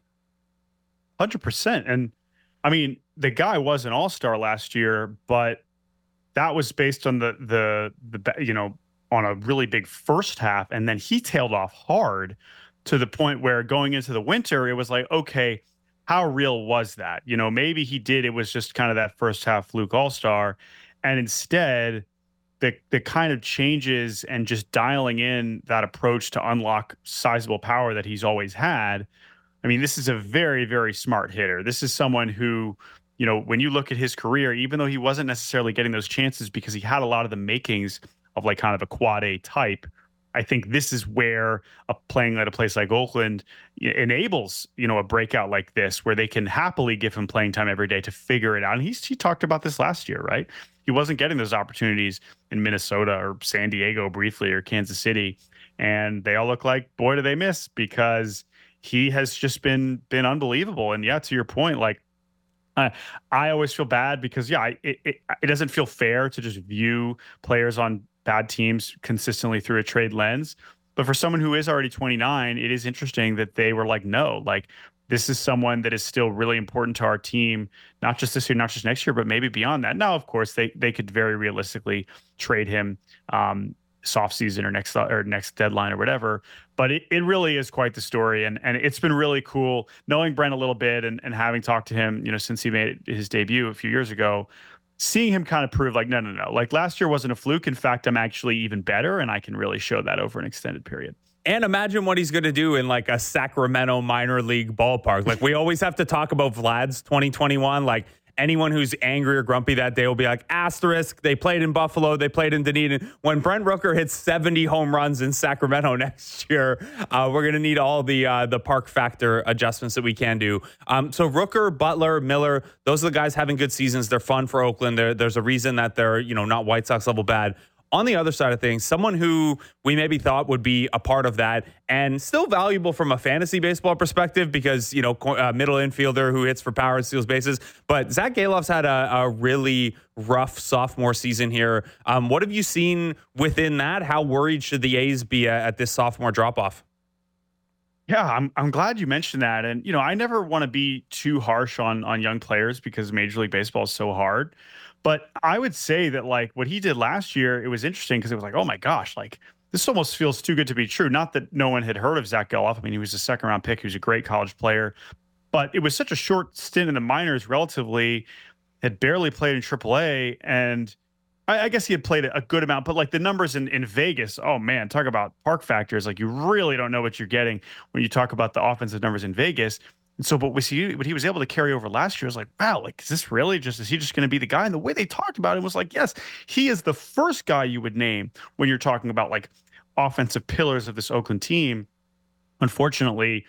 100%. And I mean, the guy was an all-star last year, but that was based on the on a really big first half, and then he tailed off hard to the point where going into the winter, it was like, okay, how real was that? Maybe it was just kind of that first half fluke all-star, and instead the kind of changes and just dialing in that approach to unlock sizable power that he's always had. I mean, this is a very, very smart hitter. This is someone who, when you look at his career, even though he wasn't necessarily getting those chances because he had a lot of the makings of like kind of a quad A type, I think this is where playing at a place like Oakland enables, a breakout like this where they can happily give him playing time every day to figure it out. And he talked about this last year, right? He wasn't getting those opportunities in Minnesota or San Diego briefly or Kansas City. And they all look like, boy, do they miss, because he has just been unbelievable. And yeah, to your point, like, I always feel bad because, it doesn't feel fair to just view players on bad teams consistently through a trade lens. But for someone who is already 29, it is interesting that they were like, no, like, this is someone that is still really important to our team, not just this year, not just next year, but maybe beyond that. Now, of course, they could very realistically trade him soft season or next deadline or whatever. But it really is quite the story. And it's been really cool knowing Brent a little bit and having talked to him, since he made his debut a few years ago. seeing him kind of prove like, no. Like last year wasn't a fluke. In fact, I'm actually even better, and I can really show that over an extended period. And imagine what he's going to do in like a Sacramento minor league ballpark. Like we always have to talk about Vlad's 2021. Like anyone who's angry or grumpy that day will be like, asterisk, they played in Buffalo, they played in Dunedin. When Brent Rooker hits 70 home runs in Sacramento next year, we're going to need all the park factor adjustments that we can do. So Rooker, Butler, Miller, those are the guys having good seasons. They're fun for Oakland. There's a reason that they're, not White Sox level bad. On the other side of things, someone who we maybe thought would be a part of that and still valuable from a fantasy baseball perspective because, middle infielder who hits for power and steals bases. But Zach Galof's had a really rough sophomore season here. What have you seen within that? How worried should the A's be at this sophomore drop-off? Yeah, I'm glad you mentioned that. And, I never want to be too harsh on young players because Major League Baseball is so hard. But I would say that like what he did last year, it was interesting because it was like, oh my gosh, like this almost feels too good to be true. Not that no one had heard of Zach Gelof. I mean, he was a second round pick. He was a great college player, but it was such a short stint in the minors relatively, had barely played in AAA. And I guess he had played a good amount, but like the numbers in Vegas, oh man, talk about park factors. Like you really don't know what you're getting when you talk about the offensive numbers in Vegas. And so, what he was able to carry over last year was like, wow, like, is he just going to be the guy? And the way they talked about it was like, yes, he is the first guy you would name when you're talking about like offensive pillars of this Oakland team. Unfortunately,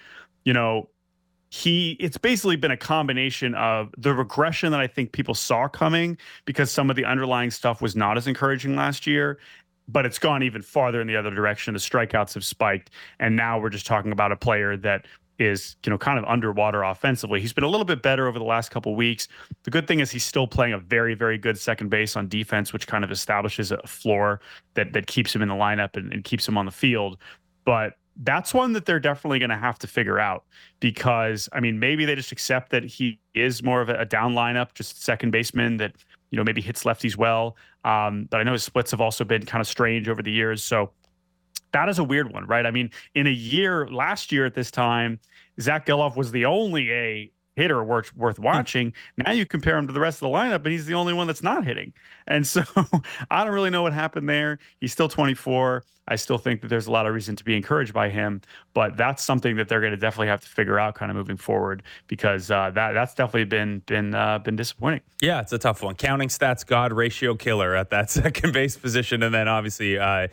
it's basically been a combination of the regression that I think people saw coming because some of the underlying stuff was not as encouraging last year, but it's gone even farther in the other direction. The strikeouts have spiked. And now we're just talking about a player that is, kind of underwater offensively. He's been a little bit better over the last couple of weeks. The good thing is he's still playing a very, very good second base on defense, which kind of establishes a floor that keeps him in the lineup and keeps him on the field. But that's one that they're definitely going to have to figure out because, I mean, maybe they just accept that he is more of a down lineup, just second baseman that, maybe hits lefties well. But I know his splits have also been kind of strange over the years. So that is a weird one, right? I mean, in a year, last year at this time, Zach Gelof was the only A hitter worth watching. Now you compare him to the rest of the lineup, and he's the only one that's not hitting. And so I don't really know what happened there. He's still 24. I still think that there's a lot of reason to be encouraged by him, but that's something that they're going to definitely have to figure out kind of moving forward because that's definitely been disappointing. Yeah, it's a tough one. Counting stats god, ratio killer at that second base position, and then obviously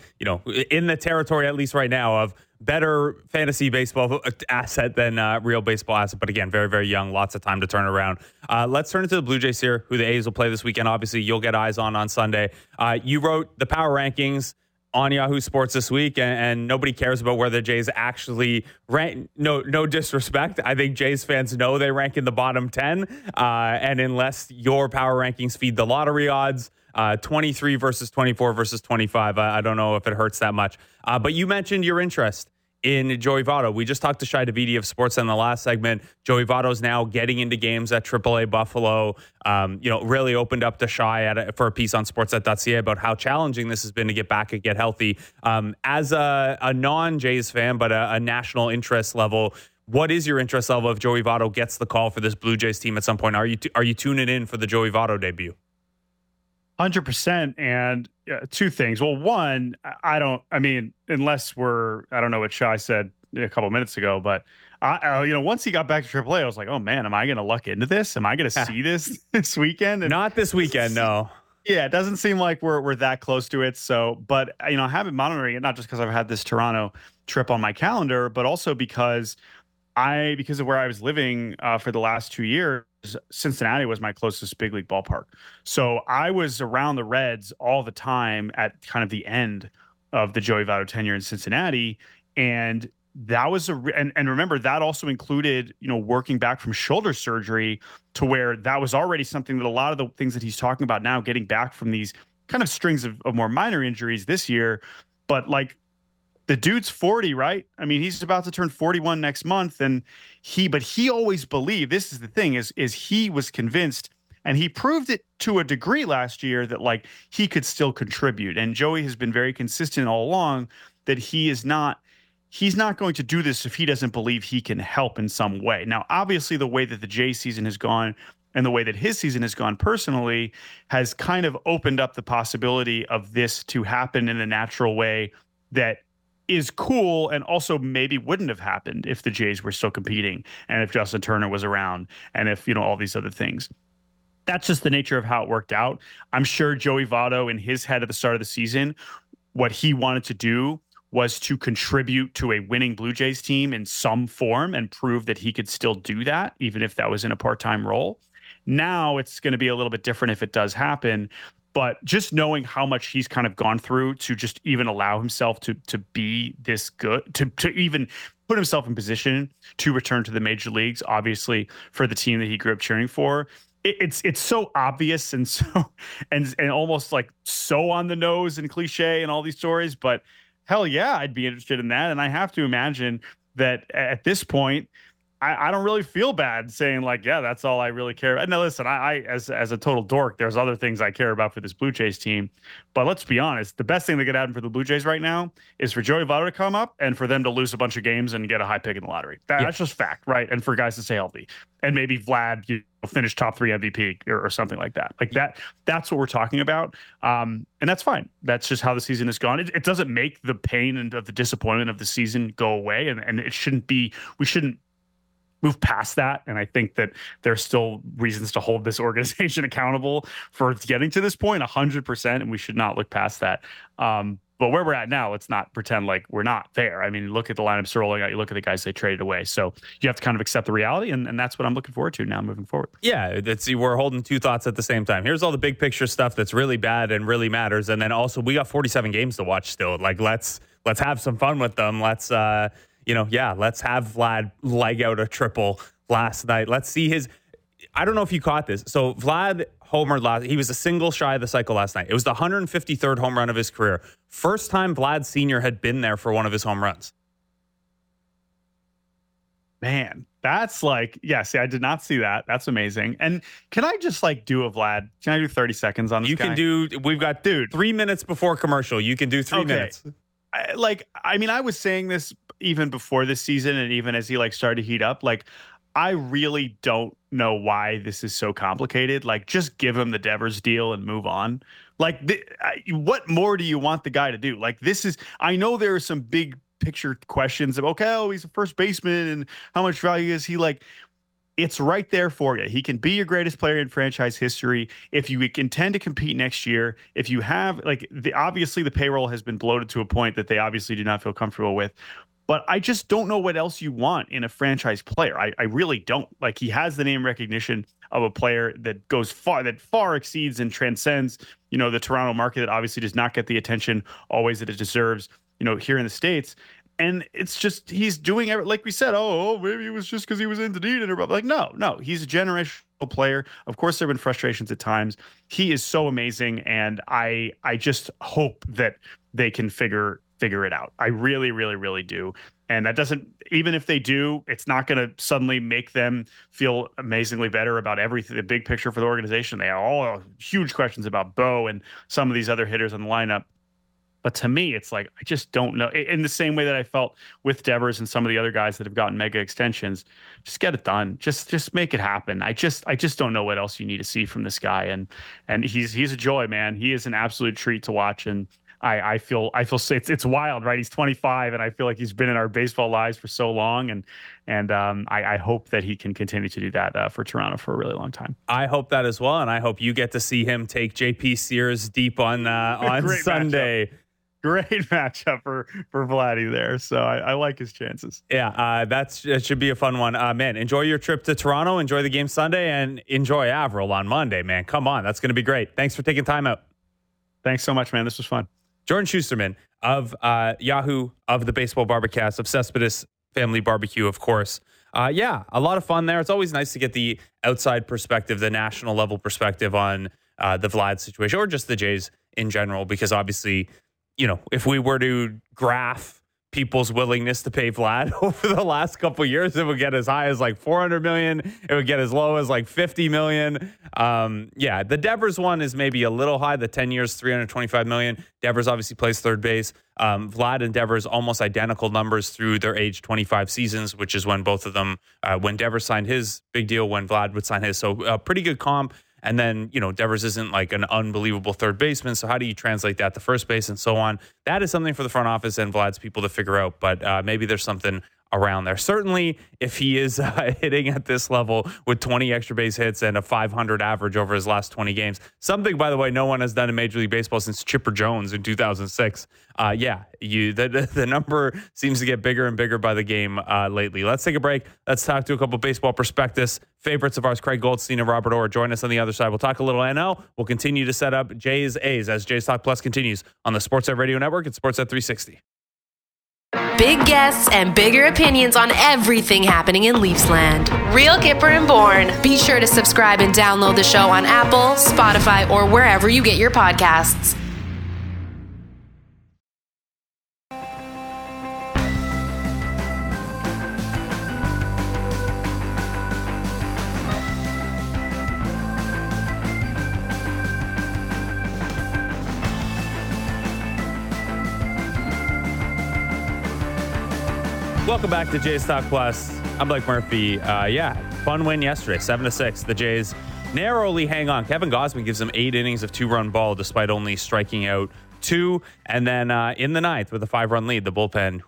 in the territory at least right now of better fantasy baseball asset than real baseball asset. But again, very, very young, lots of time to turn around. Let's turn it to the Blue Jays here, who the A's will play this weekend. Obviously, you'll get eyes on Sunday. You wrote the power rankings on Yahoo Sports this week, and nobody cares about where the Jays actually rank. No disrespect. I think Jays fans know they rank in the bottom 10. And unless your power rankings feed the lottery odds, 23 versus 24 versus 25. I don't know if it hurts that much. But you mentioned your interest in Joey Votto. We just talked to Shai Davidi of Sports in the last segment. Joey Votto's now getting into games at AAA Buffalo. Really opened up to Shai for a piece on sportsnet.ca about how challenging this has been to get back and get healthy. As a non-Jays fan, but a national interest level, what is your interest level if Joey Votto gets the call for this Blue Jays team at some point? Are you tuning in for the Joey Votto debut? 100%. And two things. Well, one, unless I don't know what Shai said a couple minutes ago, but once he got back to AAA, I was like, oh man, am I going to luck into this? Am I going to see this weekend? And not this weekend. No. Yeah. It doesn't seem like we're that close to it. So, but I have been monitoring it, not just because I've had this Toronto trip on my calendar, but also because of where I was living for the last 2 years, Cincinnati was my closest big league ballpark. So I was around the Reds all the time at kind of the end of the Joey Votto tenure in Cincinnati. And that was and remember, that also included, working back from shoulder surgery to where that was already something that a lot of the things that he's talking about now, getting back from these kind of strings of more minor injuries this year. But like, the dude's 40, right? I mean, he's about to turn 41 next month. And he always believed, this is the thing, is he was convinced, and he proved it to a degree last year that like he could still contribute. And Joey has been very consistent all along that he is not he's not going to do this if he doesn't believe he can help in some way. Now, obviously, the way that the Jays season has gone and the way that his season has gone personally has kind of opened up the possibility of this to happen in a natural way that is cool, and also maybe wouldn't have happened if the Jays were still competing and if Justin Turner was around and if, all these other things. That's just the nature of how it worked out. I'm sure Joey Votto, in his head at the start of the season, what he wanted to do was to contribute to a winning Blue Jays team in some form and prove that he could still do that, even if that was in a part-time role. Now it's going to be a little bit different if it does happen. But just knowing how much he's kind of gone through to just even allow himself to be this good, to even put himself in position to return to the major leagues, obviously for the team that he grew up cheering for, it's so obvious and so and almost like so on the nose and cliche and all these stories. But hell yeah, I'd be interested in that. And I have to imagine that at this point, I don't really feel bad saying like, yeah, that's all I really care about. Now, listen, I as a total dork, there's other things I care about for this Blue Jays team. But let's be honest, the best thing that could happen for the Blue Jays right now is for Joey Votto to come up and for them to lose a bunch of games and get a high pick in the lottery. That's just fact, right? And for guys to stay healthy. And maybe Vlad finish top 3 MVP or something like that. Like that's what we're talking about. And that's fine. That's just how the season has gone. It doesn't make the pain and of the disappointment of the season go away. And it shouldn't be, we shouldn't move past that. And I think that there's still reasons to hold this organization accountable for getting to this point 100%. And we should not look past that. But where we're at now, let's not pretend like we're not there. I mean, look at the lineups they're rolling out. You look at the guys they traded away. So you have to kind of accept the reality. And that's what I'm looking forward to now moving forward. Yeah, we're holding two thoughts at the same time. Here's all the big picture stuff that's really bad and really matters. And then also we got 47 games to watch still. Like let's have some fun with them. Let's have Vlad leg out a triple last night. Let's see I don't know if you caught this. So Vlad homered last. He was a single shy of the cycle last night. It was the 153rd home run of his career. First time Vlad Sr. had been there for one of his home runs. Man, that's like, see, I did not see that. That's amazing. And can I just do a Vlad? Can I do 30 seconds on this guy? We've got 3 minutes before commercial. You can do 3 minutes. I was saying this even before this season and even as he started to heat up, I really don't know why this is so complicated. Just give him the Devers deal and move on. What more do you want the guy to do? I know there are some big picture questions of, he's a first baseman and how much value is he? It's right there for you. He can be your greatest player in franchise history. If you intend to compete next year, if you have obviously the payroll has been bloated to a point that they obviously do not feel comfortable with. But I just don't know what else you want in a franchise player. I really don't. He has the name recognition of a player that goes far exceeds and transcends, the Toronto market that obviously does not get the attention always that it deserves, here in the States. And it's just, he's doing everything. Like we said, maybe it was just because he was in Dunedin or no, he's a generational player. Of course, there have been frustrations at times. He is so amazing. And I just hope that they can figure it out. I really, really, really do. And that doesn't, even if they do, it's not going to suddenly make them feel amazingly better about everything, the big picture for the organization. They have all huge questions about Bo and some of these other hitters in the lineup. But to me, it's I just don't know. In the same way that I felt with Devers and some of the other guys that have gotten mega extensions, just get it done. Just make it happen. I just don't know what else you need to see from this guy. And he's a joy, man. He is an absolute treat to watch. And I feel it's wild, right? He's 25, and I feel like he's been in our baseball lives for so long, and I hope that he can continue to do that for Toronto for a really long time. I hope that as well, and I hope you get to see him take JP Sears deep on Sunday. Great matchup for Vladdy there, so I like his chances. Yeah, it should be a fun one. Man, enjoy your trip to Toronto, enjoy the game Sunday, and enjoy Avril on Monday, man. Come on, that's going to be great. Thanks for taking time out. Thanks so much, man. This was fun. Jordan Schusterman of Yahoo, of the Baseball Barbacast, of Cespedes Family Barbecue, of course. A lot of fun there. It's always nice to get the outside perspective, the national level perspective on the Vlad situation, or just the Jays in general, because obviously, if we were to graph people's willingness to pay Vlad over the last couple of years. It would get as high as like 400 million. It would get as low as like 50 million. The Devers one is maybe a little high. The 10 years, 325 million. Devers obviously plays third base. Vlad and Devers almost identical numbers through their age 25 seasons, which is when both of them, when Devers signed his big deal, when Vlad would sign his. So pretty good comp. And then, Devers isn't like an unbelievable third baseman. So how do you translate that to first base and so on? That is something for the front office and Vlad's people to figure out. But maybe there's something around there. Certainly, if he is hitting at this level with 20 extra base hits and a 500 average over his last 20 games, something, by the way, no one has done in Major League Baseball since Chipper Jones in 2006. The number seems to get bigger and bigger by the game lately. Let's take a break. Let's talk to a couple baseball prospectus favorites of ours, Craig Goldstein and Robert Orr. Join us on the other side. We'll talk a little NL. We'll continue to set up Jays A's as Jays Talk Plus continues on the Sportsnet Radio Network at Sportsnet 360. Big guests and bigger opinions on everything happening in Leafsland. Real Kipper and Bourne. Be sure to subscribe and download the show on Apple, Spotify, or wherever you get your podcasts. Welcome back to Jays Talk Plus. I'm Blake Murphy. Fun win yesterday, 7-6. The Jays narrowly hang on. Kevin Gausman gives them 8 innings of 2-run ball despite only striking out 2. And then in the 9th with a 5-run lead, the bullpen,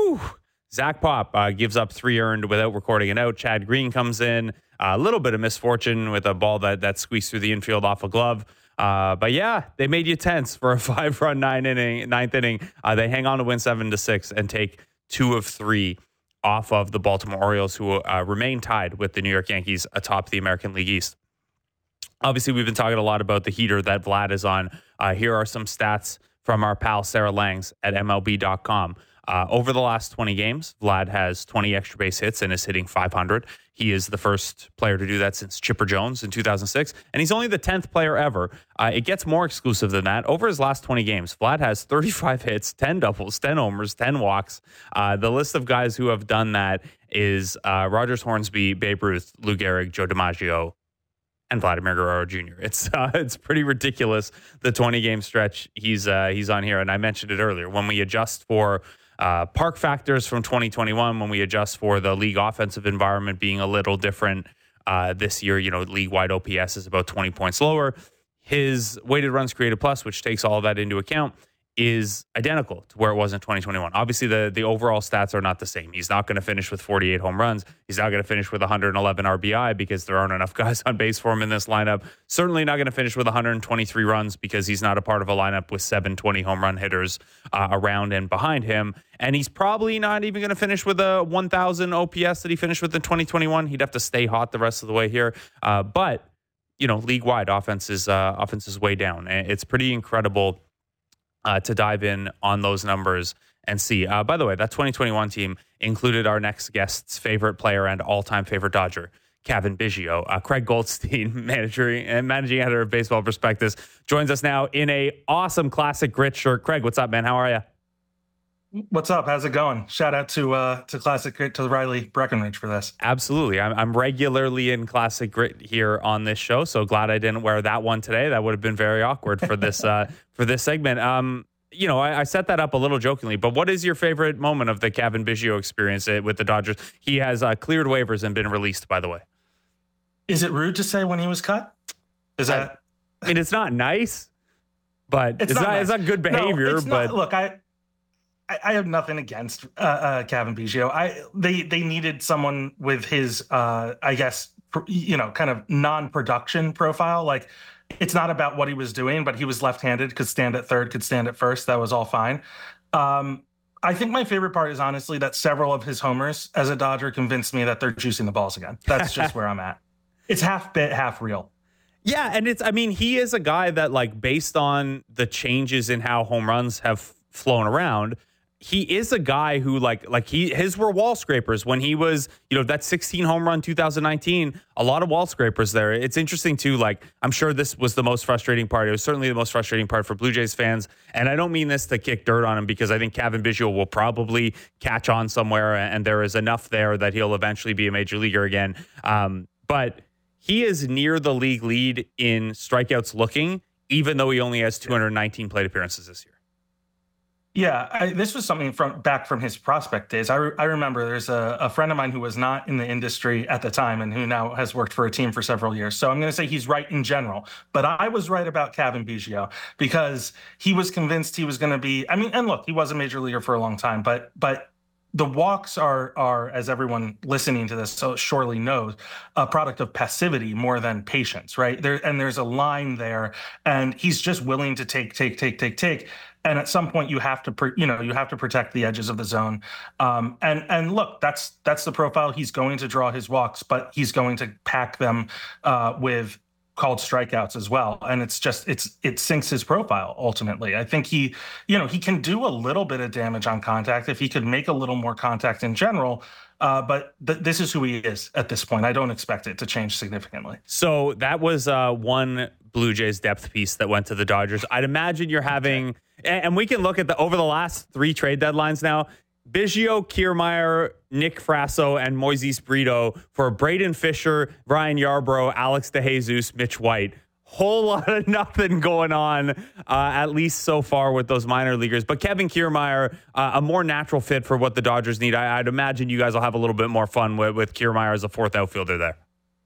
Zach Pop gives up 3 earned without recording an out. Chad Green comes in. A little bit of misfortune with a ball that squeezed through the infield off a glove. They made you tense for a 5-run 9th inning. They hang on to win 7-6 and take 2 of 3 off of the Baltimore Orioles, who remain tied with the New York Yankees atop the American League East. Obviously, we've been talking a lot about the heater that Vlad is on. Here are some stats from our pal Sarah Langs at MLB.com. Over the last 20 games, Vlad has 20 extra base hits and is hitting 500. He is the first player to do that since Chipper Jones in 2006, and he's only the 10th player ever. It gets more exclusive than that. Over his last 20 games, Vlad has 35 hits, 10 doubles, 10 homers, 10 walks. The list of guys who have done that is Rogers Hornsby, Babe Ruth, Lou Gehrig, Joe DiMaggio, and Vladimir Guerrero Jr. It's pretty ridiculous, the 20-game stretch he's on here. And I mentioned it earlier. When we adjust for park factors from 2021, when we adjust for the league offensive environment being a little different this year, league-wide OPS is about 20 points lower. His weighted runs created plus, which takes all of that into account, is identical to where it was in 2021. Obviously, the overall stats are not the same. He's not going to finish with 48 home runs. He's not going to finish with 111 RBI because there aren't enough guys on base for him in this lineup. Certainly not going to finish with 123 runs because he's not a part of a lineup with 720 home run hitters around and behind him. And he's probably not even going to finish with a 1,000 OPS that he finished with in 2021. He'd have to stay hot the rest of the way here. But league-wide offense is way down. It's pretty incredible to dive in on those numbers and see. By the way, that 2021 team included our next guest's favorite player and all-time favorite Dodger, Cavan Biggio. Craig Goldstein, managing editor of Baseball Prospectus, joins us now in a awesome classic grit shirt. Craig, what's up, man? How are you? What's up? How's it going? Shout out to Classic Grit, to Riley Breckenridge for this. Absolutely. I'm regularly in Classic Grit here on this show, so glad I didn't wear that one today. That would have been very awkward for this for this segment. I set that up a little jokingly, but what is your favorite moment of the Cavan Biggio experience with the Dodgers? He has cleared waivers and been released, by the way. Is it rude to say when he was cut? Is that? I mean, it's not nice, but it's not good behavior. No, but look, I have nothing against Cavan Biggio. They needed someone with his, kind of non-production profile. Like, it's not about what he was doing, but he was left-handed, could stand at third, could stand at first. That was all fine. I think my favorite part is honestly that several of his homers as a Dodger convinced me that they're juicing the balls again. That's just where I'm at. It's half bit, half real. Yeah, and he is a guy that, like, based on the changes in how home runs have flown around, he is a guy who his were wall scrapers when he was, that 16 home run 2019, a lot of wall scrapers there. It's interesting too. Like, I'm sure this was the most frustrating part. It was certainly the most frustrating part for Blue Jays fans. And I don't mean this to kick dirt on him, because I think Cavan Biggio will probably catch on somewhere, and there is enough there that he'll eventually be a major leaguer again. But he is near the league lead in strikeouts looking, even though he only has 219 plate appearances this year. Yeah, this was something back from his prospect days. I remember there's a friend of mine who was not in the industry at the time and who now has worked for a team for several years. So I'm going to say he's right in general. But I was right about Cavan Biggio, because he was convinced he was going to be, and look, he was a major leaguer for a long time, but the walks are, as everyone listening to this so surely knows, a product of passivity more than patience, right? There's a line there, and he's just willing to take. And at some point, you have to protect the edges of the zone. And look, that's the profile. He's going to draw his walks, but he's going to pack them with called strikeouts as well. And it sinks his profile ultimately. I think he can do a little bit of damage on contact if he could make a little more contact in general. But this is who he is at this point. I don't expect it to change significantly. So that was one Blue Jays depth piece that went to the Dodgers. I'd imagine you're having, and we can look at over the last 3 trade deadlines now, Biggio, Kiermaier, Nick Frasso, and Moises Brito for Braden Fisher, Ryan Yarbrough, Alex DeJesus, Mitch White. Whole lot of nothing going on, at least so far with those minor leaguers. But Kevin Kiermaier, a more natural fit for what the Dodgers need. I'd imagine you guys will have a little bit more fun with Kiermaier as a 4th outfielder there.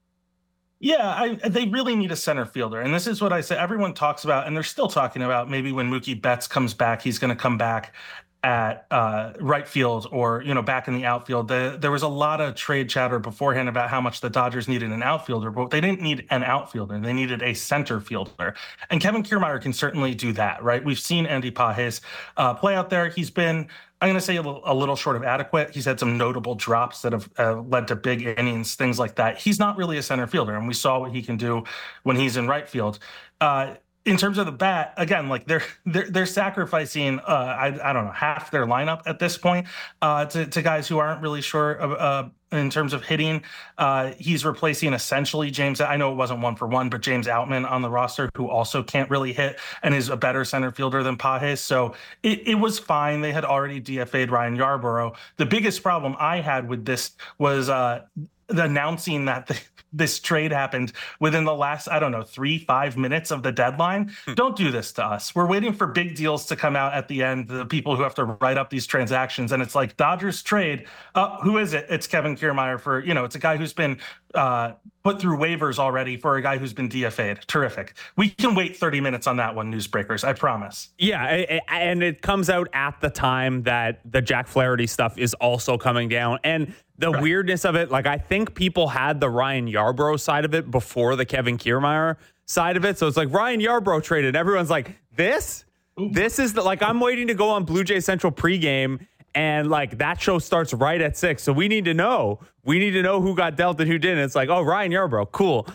Yeah, they really need a center fielder. And this is what I say everyone talks about, and they're still talking about maybe when Mookie Betts comes back, he's going to come back at right field or, back in the outfield. There was a lot of trade chatter beforehand about how much the Dodgers needed an outfielder, but they didn't need an outfielder. They needed a center fielder. And Kevin Kiermaier can certainly do that, right? We've seen Andy Pages play out there. He's been, I'm going to say, a little short of adequate. He's had some notable drops that have led to big innings, things like that. He's not really a center fielder, and we saw what he can do when he's in right field. In terms of the bat, again, like they're sacrificing, I don't know, half their lineup at this point to guys who aren't really sure in terms of hitting. He's replacing essentially James. I know it wasn't 1-for-1, but James Outman on the roster, who also can't really hit and is a better center fielder than Pages. So it was fine. They had already DFA'd Ryan Yarbrough. The biggest problem I had with this was announcing that this trade happened within the last, 3-5 minutes of the deadline. Don't do this to us. We're waiting for big deals to come out at the end, the people who have to write up these transactions. And it's like, Dodgers trade. Who is it? It's Kevin Kiermaier for, it's a guy who's been put through waivers already for a guy who's been DFA'd. Terrific. We can wait 30 minutes on that one, newsbreakers. I promise. Yeah, and it comes out at the time that the Jack Flaherty stuff is also coming down. And the weirdness of it, like, I think people had the Ryan Yarbrough side of it before the Kevin Kiermaier side of it. So it's like Ryan Yarbrough traded. Everyone's like, this is I'm waiting to go on Blue Jay Central pregame, and like that show starts right at 6. So we need to know who got dealt and who didn't. It's like, oh, Ryan Yarbrough, cool.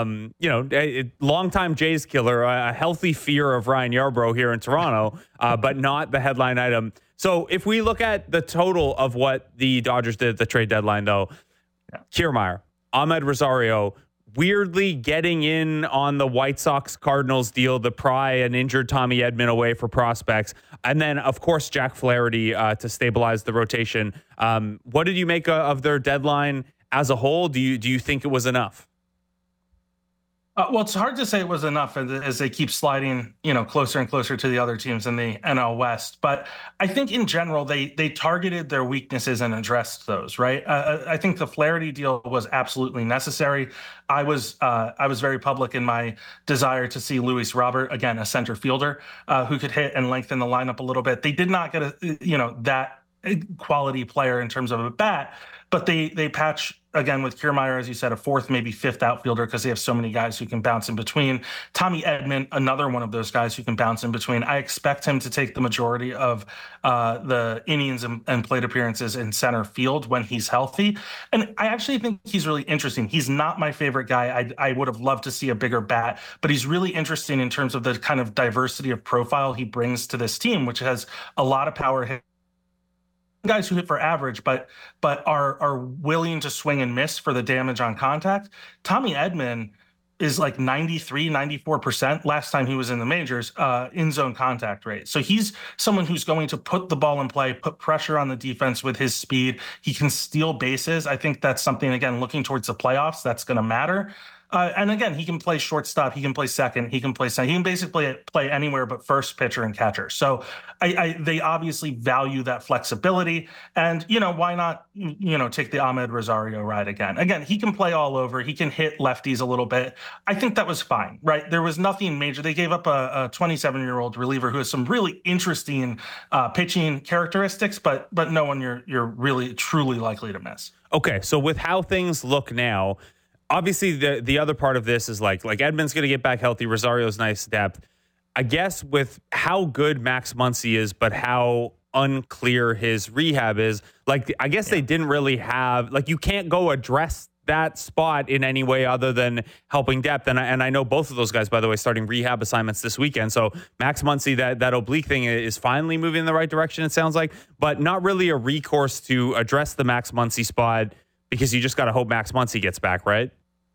Longtime Jays killer, a healthy fear of Ryan Yarbrough here in Toronto, but not the headline item. So if we look at the total of what the Dodgers did at the trade deadline, though, Kiermaier, Ahmed Rosario, weirdly getting in on the White Sox-Cardinals deal to pry an injured Tommy Edman away for prospects. And then, of course, Jack Flaherty to stabilize the rotation. What did you make of their deadline as a whole? Do you think it was enough? Well, it's hard to say it was enough as they keep sliding, closer and closer to the other teams in the NL West. But I think in general, they targeted their weaknesses and addressed those, right? I think the Flaherty deal was absolutely necessary. I was very public in my desire to see Luis Robert, again, a center fielder who could hit and lengthen the lineup a little bit. They did not get that quality player in terms of a bat, but they patch, again, with Kiermaier, as you said, a 4th, maybe 5th outfielder, because they have so many guys who can bounce in between. Tommy Edman, another one of those guys who can bounce in between. I expect him to take the majority of the innings and plate appearances in center field when he's healthy. And I actually think he's really interesting. He's not my favorite guy. I would have loved to see a bigger bat, but he's really interesting in terms of the kind of diversity of profile he brings to this team, which has a lot of power guys who hit for average, but are willing to swing and miss for the damage on contact. Tommy Edman is like 93, 94% last time he was in the majors in zone contact rate. So he's someone who's going to put the ball in play, put pressure on the defense with his speed. He can steal bases. I think that's something, again, looking towards the playoffs, that's going to matter. And again, he can play shortstop, he can play second, he can play center. He can basically play anywhere but first, pitcher, and catcher. So they obviously value that flexibility. And, why not, take the Ahmed Rosario ride again? Again, he can play all over. He can hit lefties a little bit. I think that was fine, right? There was nothing major. They gave up a 27-year-old reliever who has some really interesting pitching characteristics, but no one you're really, truly likely to miss. Okay, so with how things look now, obviously, the other part of this is like Edman's going to get back healthy. Rosario's nice depth. I guess with how good Max Muncy is, but how unclear his rehab is, I guess they didn't really have, you can't go address that spot in any way other than helping depth. And I know both of those guys, by the way, starting rehab assignments this weekend. So Max Muncy, that oblique thing is finally moving in the right direction, it sounds like, but not really a recourse to address the Max Muncy spot because you just got to hope Max Muncy gets back, right?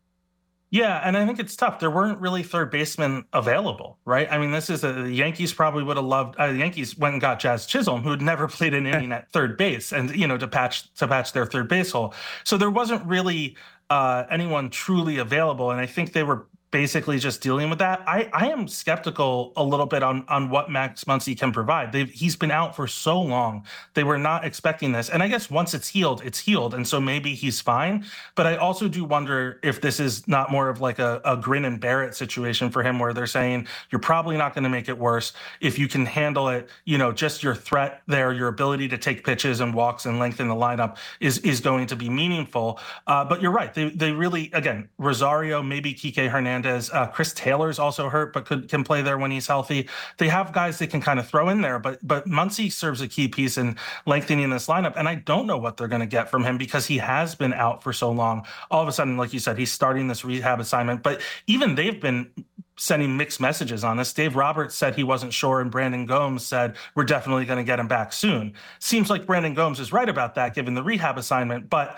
Yeah, and I think it's tough. There weren't really third basemen available, right? I mean, the Yankees probably would have loved. The Yankees went and got Jazz Chisholm, who had never played an inning at third base, and to patch their third base hole. So there wasn't really anyone truly available, and I think they were basically just dealing with that. I am skeptical a little bit on what Max Muncy can provide. He's been out for so long. They were not expecting this. And I guess once it's healed, it's healed. And so maybe he's fine. But I also do wonder if this is not more of like a grin and bear it situation for him, where they're saying, you're probably not going to make it worse. If you can handle it, just your threat there, your ability to take pitches and walks and lengthen the lineup is going to be meaningful. But you're right. They really, again, Rosario, maybe Kike Hernandez, Chris Taylor's also hurt, but can play there when he's healthy. They have guys they can kind of throw in there, but Muncy serves a key piece in lengthening this lineup. And I don't know what they're going to get from him because he has been out for so long. All of a sudden, like you said, he's starting this rehab assignment, but even they've been sending mixed messages on this. Dave Roberts said he wasn't sure, and Brandon Gomes said, we're definitely going to get him back soon. Seems like Brandon Gomes is right about that, given the rehab assignment, but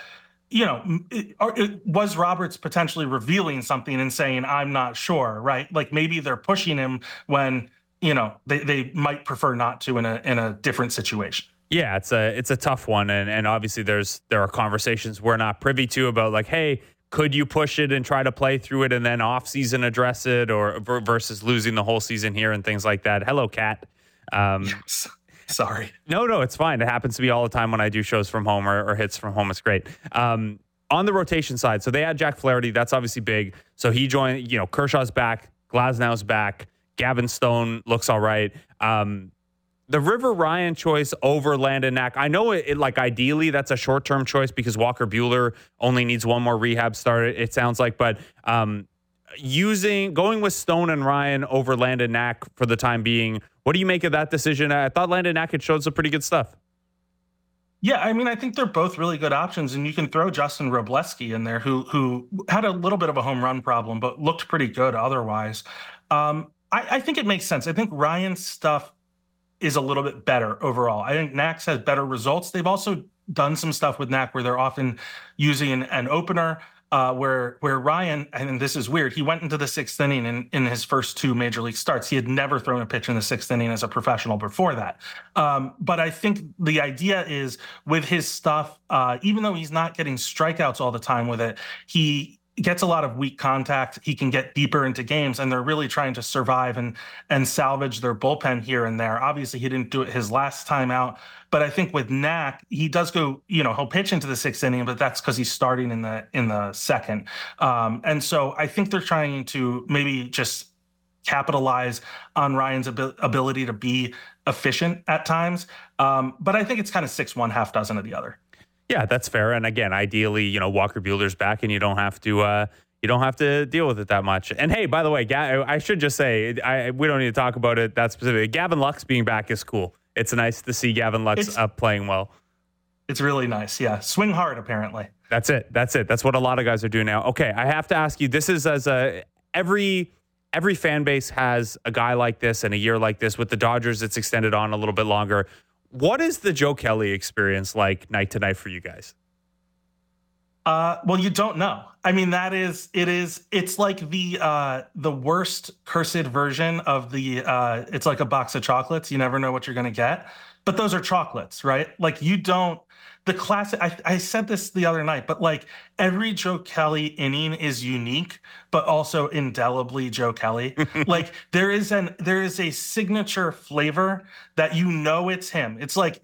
was Roberts potentially revealing something and saying, I'm not sure, right? Like maybe they're pushing him when, they might prefer not to in a different situation. Yeah, it's a tough one. And obviously there are conversations we're not privy to about like, hey, could you push it and try to play through it and then off season address it, or versus losing the whole season here and things like that. Hello, Kat. Yes. Sorry. No, it's fine. It happens to me all the time when I do shows from home or hits from home. It's great. On the rotation side, so they had Jack Flaherty. That's obviously big. So he joined, Kershaw's back, Glasnow's back, Gavin Stone looks all right. The River Ryan choice over Landon Knack, I know it ideally that's a short-term choice because Walker Buehler only needs one more rehab start, it sounds like, but going with Stone and Ryan over Landon Knack for the time being, what do you make of that decision? I thought Landon Knack had showed some pretty good stuff. Yeah, I mean, I think they're both really good options, and you can throw Justin Robleski in there, who had a little bit of a home run problem, but looked pretty good otherwise. I think it makes sense. I think Ryan's stuff is a little bit better overall. I think Knack's has better results. They've also done some stuff with Knack where they're often using an opener. Where Ryan, and this is weird, he went into the sixth inning in his first two major league starts. He had never thrown a pitch in the sixth inning as a professional before that. But I think the idea is with his stuff, even though he's not getting strikeouts all the time with it, he gets a lot of weak contact. He can get deeper into games, and they're really trying to survive and salvage their bullpen here and there. Obviously, he didn't do it his last time out, but I think with Knack, he does go, he'll pitch into the sixth inning, but that's because he's starting in the second. And so I think they're trying to maybe just capitalize on Ryan's ability to be efficient at times. But I think it's kind of 6-1, half dozen of the other. Yeah, that's fair. And again, ideally, Walker Buehler's back, and you don't have to deal with it that much. And hey, by the way, I should just say, we don't need to talk about it that specifically. Gavin Lux being back is cool. It's nice to see Gavin Lux playing well. It's really nice. Yeah, swing hard. Apparently, that's it. That's what a lot of guys are doing now. Okay, I have to ask you. This is every fan base has a guy like this and a year like this. With the Dodgers, it's extended on a little bit longer. What is the Joe Kelly experience like night to night for you guys? Well, you don't know. I mean, it's like the worst cursed version of it's like a box of chocolates. You never know what you're going to get, but those are chocolates, right? Like the classic, I said this the other night, but like every Joe Kelly inning is unique, but also indelibly Joe Kelly. Like there is a signature flavor that it's him. It's like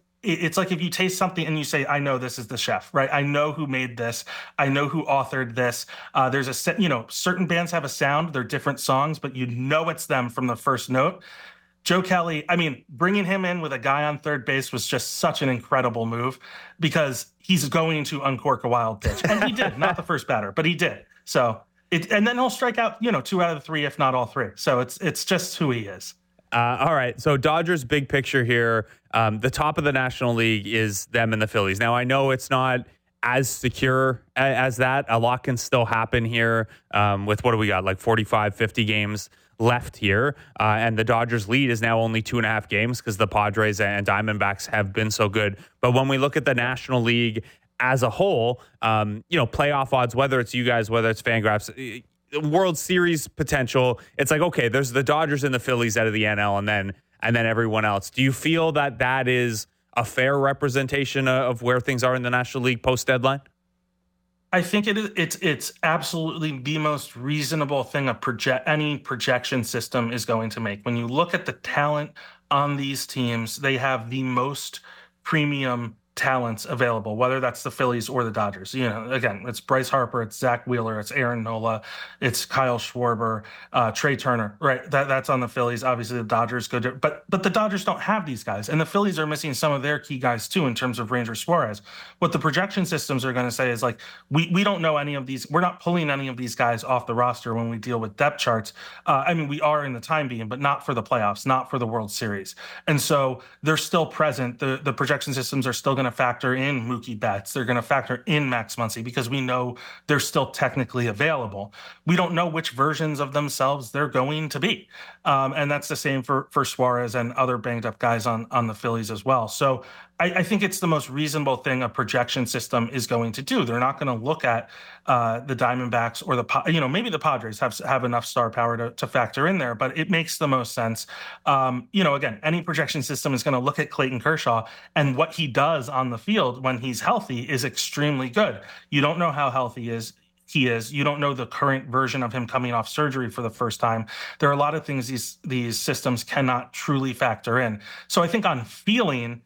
if you taste something and you say, I know this is the chef, right? I know who made this. I know who authored this. There's certain bands have a sound. They're different songs, but it's them from the first note. Joe Kelly, I mean, bringing him in with a guy on third base was just such an incredible move because he's going to uncork a wild pitch. And he did, not the first batter, but he did. So and then he'll strike out, 2 out of the 3, if not all 3. So it's just who he is. All right. So Dodgers big picture here. The top of the National League is them and the Phillies. Now, I know it's not as secure as that. A lot can still happen here with what do we got? Like 45, 50 games left here. And the Dodgers lead is now only 2.5 games because the Padres and Diamondbacks have been so good. But when we look at the National League as a whole, playoff odds, whether it's you guys, whether it's Fangraphs, World Series potential, it's like, okay, there's the Dodgers and the Phillies out of the NL and then everyone else. Do you feel that is a fair representation of where things are in the National League post-deadline? I think it's absolutely the most reasonable thing any projection system is going to make. When you look at the talent on these teams, they have the most premium talents available, whether that's the Phillies or the Dodgers. Again, it's Bryce Harper, it's Zach Wheeler, it's Aaron Nola, it's Kyle Schwarber, Trey Turner, right? That's on the Phillies. Obviously, the Dodgers go but the Dodgers don't have these guys, and the Phillies are missing some of their key guys too in terms of Ranger Suarez. What the projection systems are going to say is like, we don't know any of these. We're not pulling any of these guys off the roster when we deal with depth charts. We are in the time being, but not for the playoffs, not for the World Series, and so they're still present. The projection systems are still going to factor in Mookie Betts. They're going to factor in Max Muncy because we know they're still technically available. We don't know which versions of themselves they're going to be. And that's the same for Suarez and other banged up guys on the Phillies as well. So I think it's the most reasonable thing a projection system is going to do. They're not going to look at the Diamondbacks or maybe the Padres have enough star power to factor in there, but it makes the most sense. Again, any projection system is going to look at Clayton Kershaw, and what he does on the field when he's healthy is extremely good. You don't know how healthy he is. You don't know the current version of him coming off surgery for the first time. There are a lot of things these systems cannot truly factor in. So I think on feeling,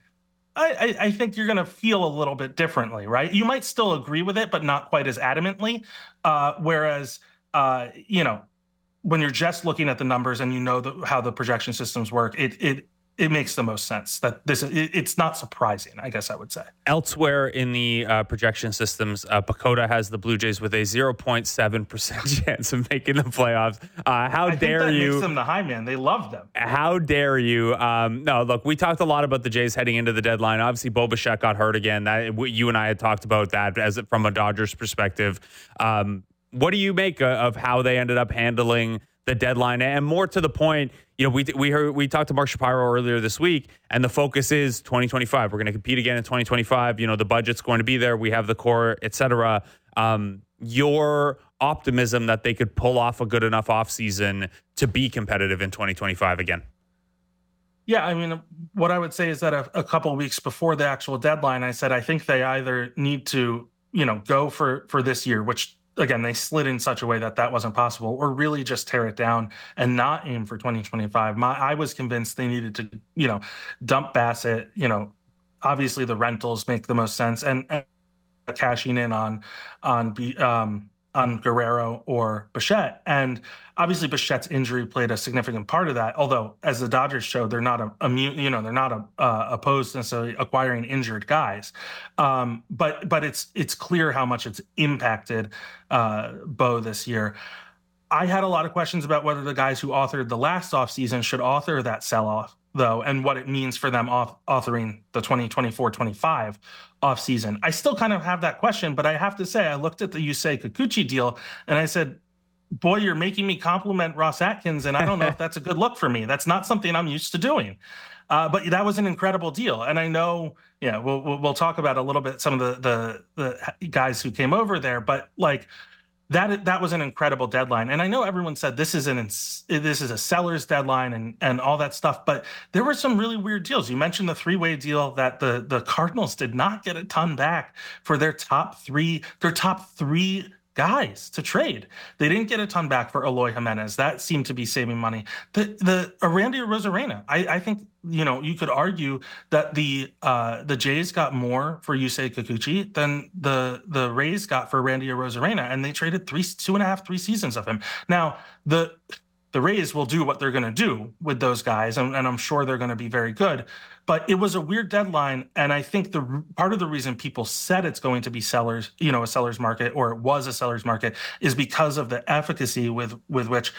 I think you're going to feel a little bit differently, right? You might still agree with it, but not quite as adamantly. Whereas, when you're just looking at the numbers and how the projection systems work, it makes the most sense that it's not surprising, I guess I would say. Elsewhere in the projection systems, Pacoda has the Blue Jays with a 0.7% chance of making the playoffs. How dare you? Makes them the high man. They love them. How dare you? No, look, we talked a lot about the Jays heading into the deadline. Obviously, Bo Bichette got hurt again. You and I had talked about that from a Dodgers perspective. What do you make of how they ended up handling the deadline? And more to the point, we talked to Mark Shapiro earlier this week, and the focus is 2025. We're going to compete again in 2025. The budget's going to be there. We have the core, et cetera. Your optimism that they could pull off a good enough offseason to be competitive in 2025 again? Yeah, what I would say is that a couple of weeks before the actual deadline, I said I think they either need to, go for this year, which again, they slid in such a way that wasn't possible, or really just tear it down and not aim for 2025. I was convinced they needed to, dump Bassett. Obviously the rentals make the most sense, and cashing in on Guerrero or Bichette. And obviously Bichette's injury played a significant part of that. Although, as the Dodgers showed, they're not they're not opposed to necessarily acquiring injured guys. But it's clear how much it's impacted Bo this year. I had a lot of questions about whether the guys who authored the last offseason should author that sell-off, though, and what it means for them authoring the 2024-25 offseason. I still kind of have that question, but I have to say, I looked at the Yusei Kikuchi deal, and I said, boy, you're making me compliment Ross Atkins, and I don't know if that's a good look for me. That's not something I'm used to doing. But that was an incredible deal. And I know, we'll talk about a little bit some of the guys who came over there, but like that was an incredible deadline. And I know everyone said this is a seller's deadline and all that stuff, but there were some really weird deals. You mentioned the three-way deal that the Cardinals did not get a ton back for their top three guys to trade. They didn't get a ton back for Eloy Jimenez. That seemed to be saving money. The Randy Arozarena, I think, you could argue that the Jays got more for Yusei Kikuchi than the Rays got for Randy Arozarena, and they traded 3 seasons of him. Now, the Rays will do what they're going to do with those guys, and I'm sure they're going to be very good. But it was a weird deadline, and I think part of the reason people said it's going to be a seller's market, or it was a seller's market, is because of the efficacy with which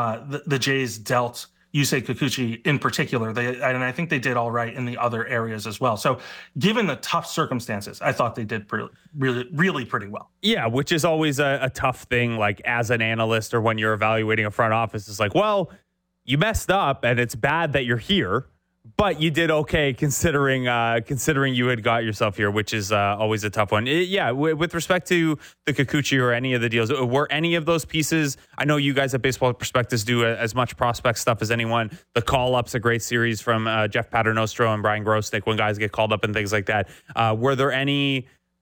the Jays dealt Yusei Kikuchi in particular. And I think they did all right in the other areas as well. So given the tough circumstances, I thought they did really pretty well. Yeah, which is always a tough thing, like as an analyst or when you're evaluating a front office. It's like, well, you messed up and it's bad that you're here, but you did okay considering you had got yourself here, which is always a tough one. With respect to the Kikuchi or any of the deals, were any of those pieces, I know you guys at Baseball Prospectus do as much prospect stuff as anyone. The call-up's a great series from Jeff Paternostro and Brian Grosnick when guys get called up and things like that. Were there any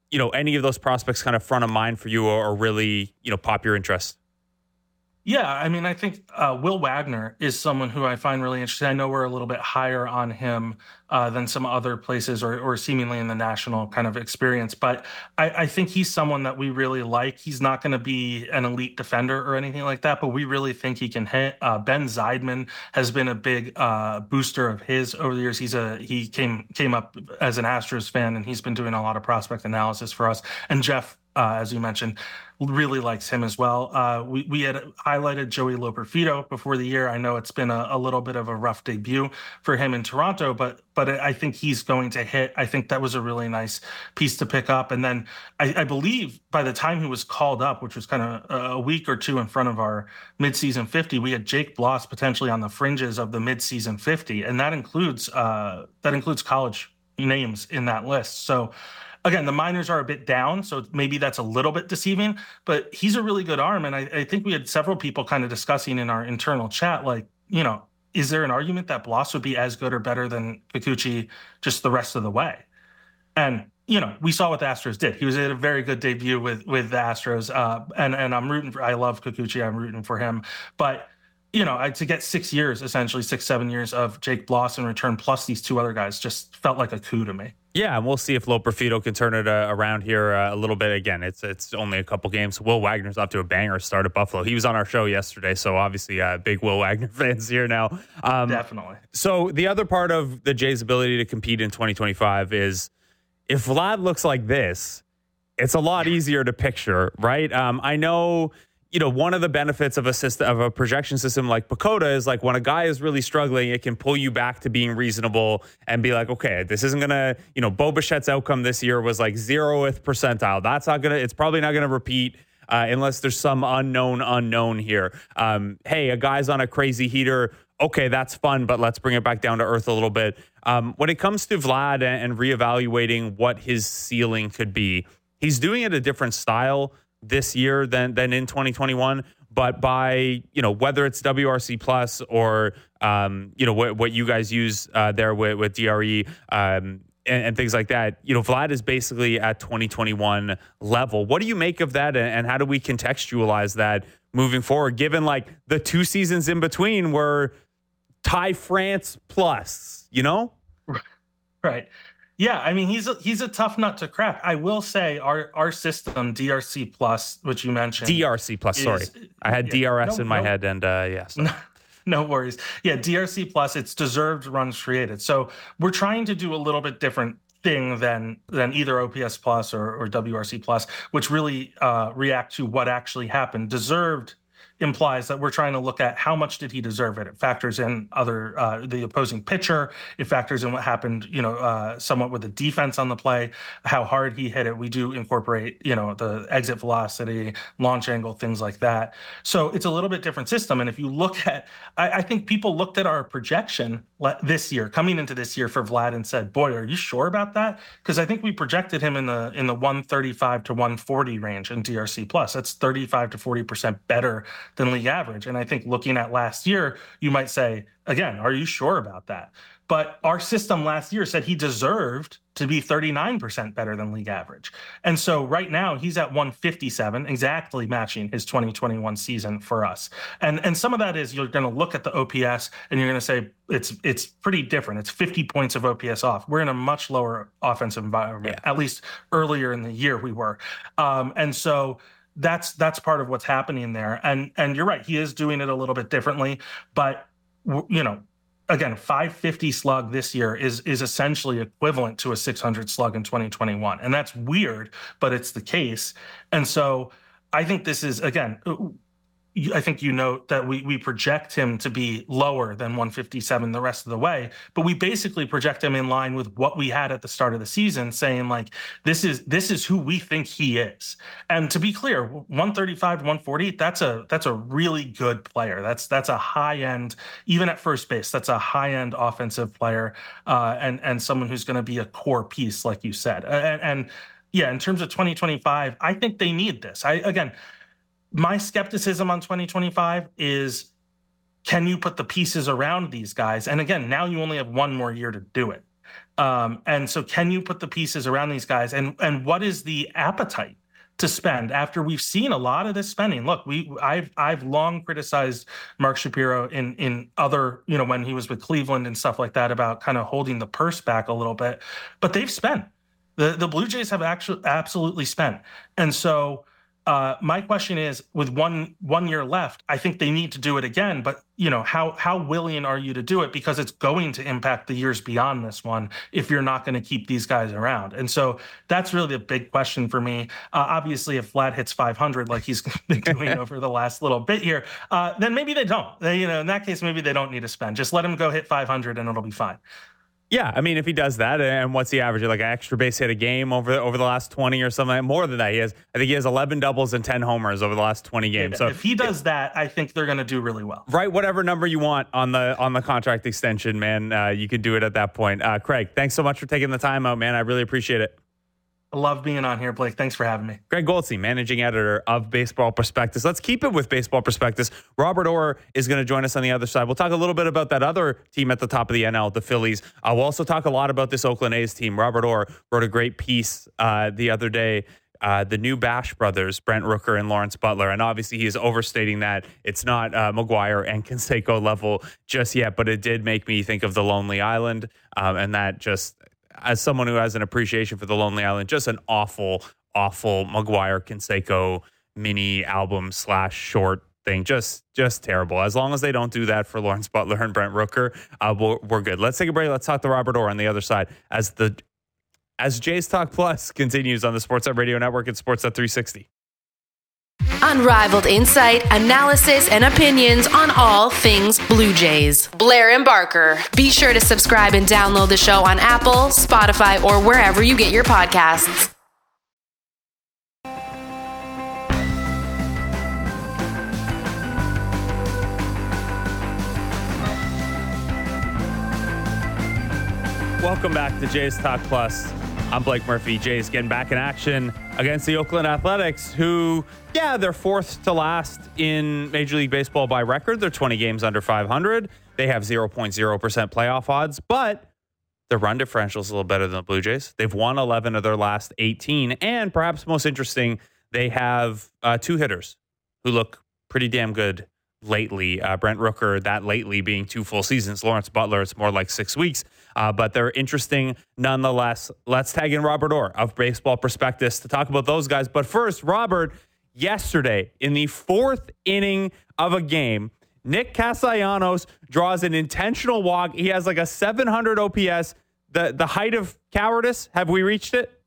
of those prospects kind of front of mind for you or really, pop your interest? Yeah, I mean, I think Will Wagner is someone who I find really interesting. I know we're a little bit higher on him than some other places or seemingly in the national kind of experience, but I think he's someone that we really like. He's not going to be an elite defender or anything like that, but we really think he can hit. Ben Zeidman has been a big booster of his over the years. He came up as an Astros fan, and he's been doing a lot of prospect analysis for us. And Jeff, as you mentioned, really likes him as well. We had highlighted Joey Loperfido before the year. I know it's been a little bit of a rough debut for him in Toronto, but I think he's going to hit. I think that was a really nice piece to pick up. And then I believe by the time he was called up, which was kind of a week or two in front of our midseason 50, we had Jake Bloss potentially on the fringes of the midseason 50, and that includes college names in that list. So again, the minors are a bit down, so maybe that's a little bit deceiving, but he's a really good arm. And I think we had several people kind of discussing in our internal chat, like, is there an argument that Bloss would be as good or better than Kikuchi just the rest of the way? And, we saw what the Astros did. He was at a very good debut with the Astros. And I'm rooting for, I love Kikuchi. I'm rooting for him. But, to get 6 years, essentially 6-7 years of Jake Bloss in return, plus these two other guys, just felt like a coup to me. Yeah, and we'll see if Loperfido can turn it around here a little bit. Again, it's only a couple games. Will Wagner's off to a banger start at Buffalo. He was on our show yesterday, so obviously big Will Wagner fans here now. Definitely. So the other part of the Jays' ability to compete in 2025 is if Vlad looks like this, it's a lot easier to picture, right? I know... one of the benefits of a projection system like PECOTA is like when a guy is really struggling, it can pull you back to being reasonable and be like, okay, this isn't going to, Bo Bichette's outcome this year was like 0th percentile. It's probably not going to repeat unless there's some unknown here. Hey, a guy's on a crazy heater. Okay, that's fun, but let's bring it back down to earth a little bit. When it comes to Vlad and reevaluating what his ceiling could be, he's doing it a different style this year than in 2021, but by whether it's WRC plus or what you guys use there with DRE and things like that, Vlad is basically at 2021 level. What do you make of that, and how do we contextualize that moving forward, given like the 2 seasons in between were Ty France plus, Right. Yeah, I mean, he's a tough nut to crack. I will say our system, DRC Plus, which you mentioned. DRC Plus, sorry. I had DRS in my head, and yes. No worries. Yeah, DRC Plus, it's deserved runs created. So we're trying to do a little bit different thing than either OPS Plus or WRC Plus, which really react to what actually happened. Deserved implies that we're trying to look at how much did he deserve it. It factors in the opposing pitcher. It factors in what happened, somewhat with the defense on the play, how hard he hit it. We do incorporate, the exit velocity, launch angle, things like that. So it's a little bit different system. And if you look at, I think people looked at our projection this year, coming into this year for Vlad, and said, boy, are you sure about that? Because I think we projected him in the 135 to 140 range in DRC plus. That's 35 to 40% better than league average. And I think looking at last year, you might say, again, are you sure about that? But our system last year said he deserved to be 39% better than league average. And so right now he's at 157, exactly matching his 2021 season for us. And some of that is you're going to look at the OPS and you're going to say it's pretty different. It's 50 points of OPS off. We're in a much lower offensive environment, at least earlier in the year we were. And so that's part of what's happening there. And you're right, he is doing it a little bit differently, but again, 550 slug this year is essentially equivalent to a 600 slug in 2021. And that's weird, but it's the case. And so I think this is, again, I think you note that we project him to be lower than 157 the rest of the way, but we basically project him in line with what we had at the start of the season, saying like, this is who we think he is. And to be clear, 135 to 140, that's a really good player. That's a high end, even at first base, that's a high end offensive player, and someone who's going to be a core piece, like you said. And yeah, in terms of 2025, I think they need this. My skepticism on 2025 is, can you put the pieces around these guys? And again, now you only have one more year to do it. And so can you put the pieces around these guys? And what is the appetite to spend after we've seen a lot of this spending? Look, I've long criticized Mark Shapiro in other, when he was with Cleveland and stuff like that, about kind of holding the purse back a little bit, but they've spent. The Blue Jays have actually absolutely spent. And so my question is, with one year left, I think they need to do it again. But how willing are you to do it? Because it's going to impact the years beyond this one if you're not going to keep these guys around. And so that's really the big question for me. Obviously, if Vlad hits 500 like he's been doing over the last little bit here, then maybe they don't. In that case, maybe they don't need to spend. Just let him go hit 500 and it'll be fine. Yeah, I mean, if he does that, and what's the average? Like an extra base hit a game over the last 20 or something, more than that. I think he has 11 doubles and 10 homers over the last 20 games. So if he does that, I think they're going to do really well. Right, whatever number you want on the contract extension, man, you can do it at that point. Craig, thanks so much for taking the time out, man. I really appreciate it. I love being on here, Blake. Thanks for having me. Greg Goldstein, managing editor of Baseball Prospectus. Let's keep it with Baseball Prospectus. Robert Orr is going to join us on the other side. We'll talk a little bit about that other team at the top of the NL, the Phillies. We'll also talk a lot about this Oakland A's team. Robert Orr wrote a great piece the other day. The new Bash brothers, Brent Rooker and Lawrence Butler. And obviously he is overstating that. It's not McGuire and Canseco level just yet, but it did make me think of The Lonely Island. And that just, as someone who has an appreciation for The Lonely Island, just an awful McGuire Canseco mini album / short thing. Just terrible. As long as they don't do that for Lawrence Butler and Brent Rooker, we're good. Let's take a break. Let's talk to Robert Orr on the other side as Jays Talk Plus continues on the Sportsnet Radio Network and Sportsnet 360. Unrivaled insight, analysis, and opinions on all things Blue Jays. Blair and Barker. Be sure to subscribe and download the show on Apple, Spotify, or wherever you get your podcasts. Welcome back to Jays Talk Plus. I'm Blake Murphy. Jays getting back in action against the Oakland Athletics, who, they're fourth to last in Major League Baseball by record. They're 20 games under 500. They have 0.0% playoff odds, but their run differential is a little better than the Blue Jays. They've won 11 of their last 18. And perhaps most interesting, they have two hitters who look pretty damn good lately. Brent Rooker, that lately being 2 full seasons. Lawrence Butler, it's more like 6 weeks. But they're interesting nonetheless. Let's tag in Robert Orr of Baseball Prospectus to talk about those guys. But first, Robert, yesterday in the 4th inning of a game, Nick Castellanos draws an intentional walk. He has like a 700 OPS. The height of cowardice. Have we reached it?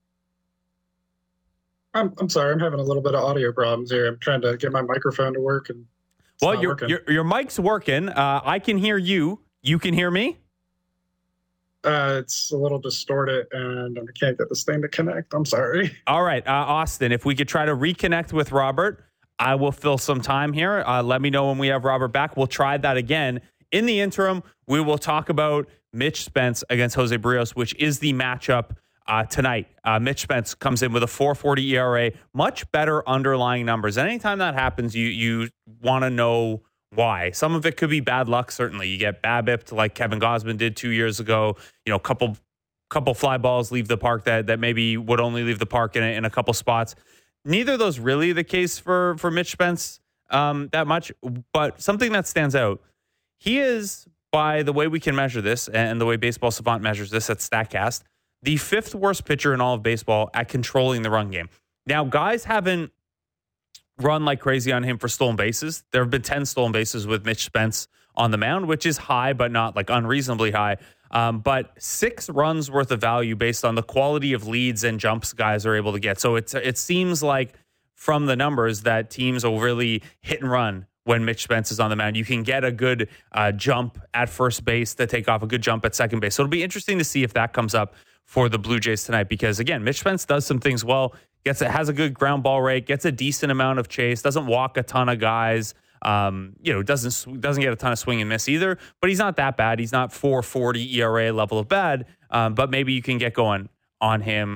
I'm sorry. I'm having a little bit of audio problems here. I'm trying to get my microphone to work. And Well, your mic's working. I can hear you. You can hear me? It's a little distorted, and I can't get this thing to connect. I'm sorry. All right, Austin, if we could try to reconnect with Robert, I will fill some time here. Let me know when we have Robert back. We'll try that again. In the interim, we will talk about Mitch Spence against Jose Barrios, which is the matchup tonight. Mitch Spence comes in with a 4.40 ERA, much better underlying numbers. And anytime that happens, you want to know why. Some of it could be bad luck, certainly. You get BABIP like Kevin Gausman did 2 years ago. You know, couple fly balls leave the park that maybe would only leave the park in a couple spots. Neither of those really the case for Mitch Spence that much, but something that stands out. He is, by the way we can measure this and the way Baseball Savant measures this at StatCast, the 5th worst pitcher in all of baseball at controlling the run game. Now, guys haven't run like crazy on him for stolen bases. There have been 10 stolen bases with Mitch Spence on the mound, which is high, but not like unreasonably high. But 6 runs worth of value based on the quality of leads and jumps guys are able to get. So it seems like from the numbers that teams will really hit and run when Mitch Spence is on the mound. You can get a good jump at first base to take off a good jump at second base. So it'll be interesting to see if that comes up for the Blue Jays tonight, because again, Mitch Spence does some things well, has a good ground ball rate, gets a decent amount of chase, doesn't walk a ton of guys, doesn't get a ton of swing and miss either, but he's not that bad. He's not 4.40 ERA level of bad, but maybe you can get going on him.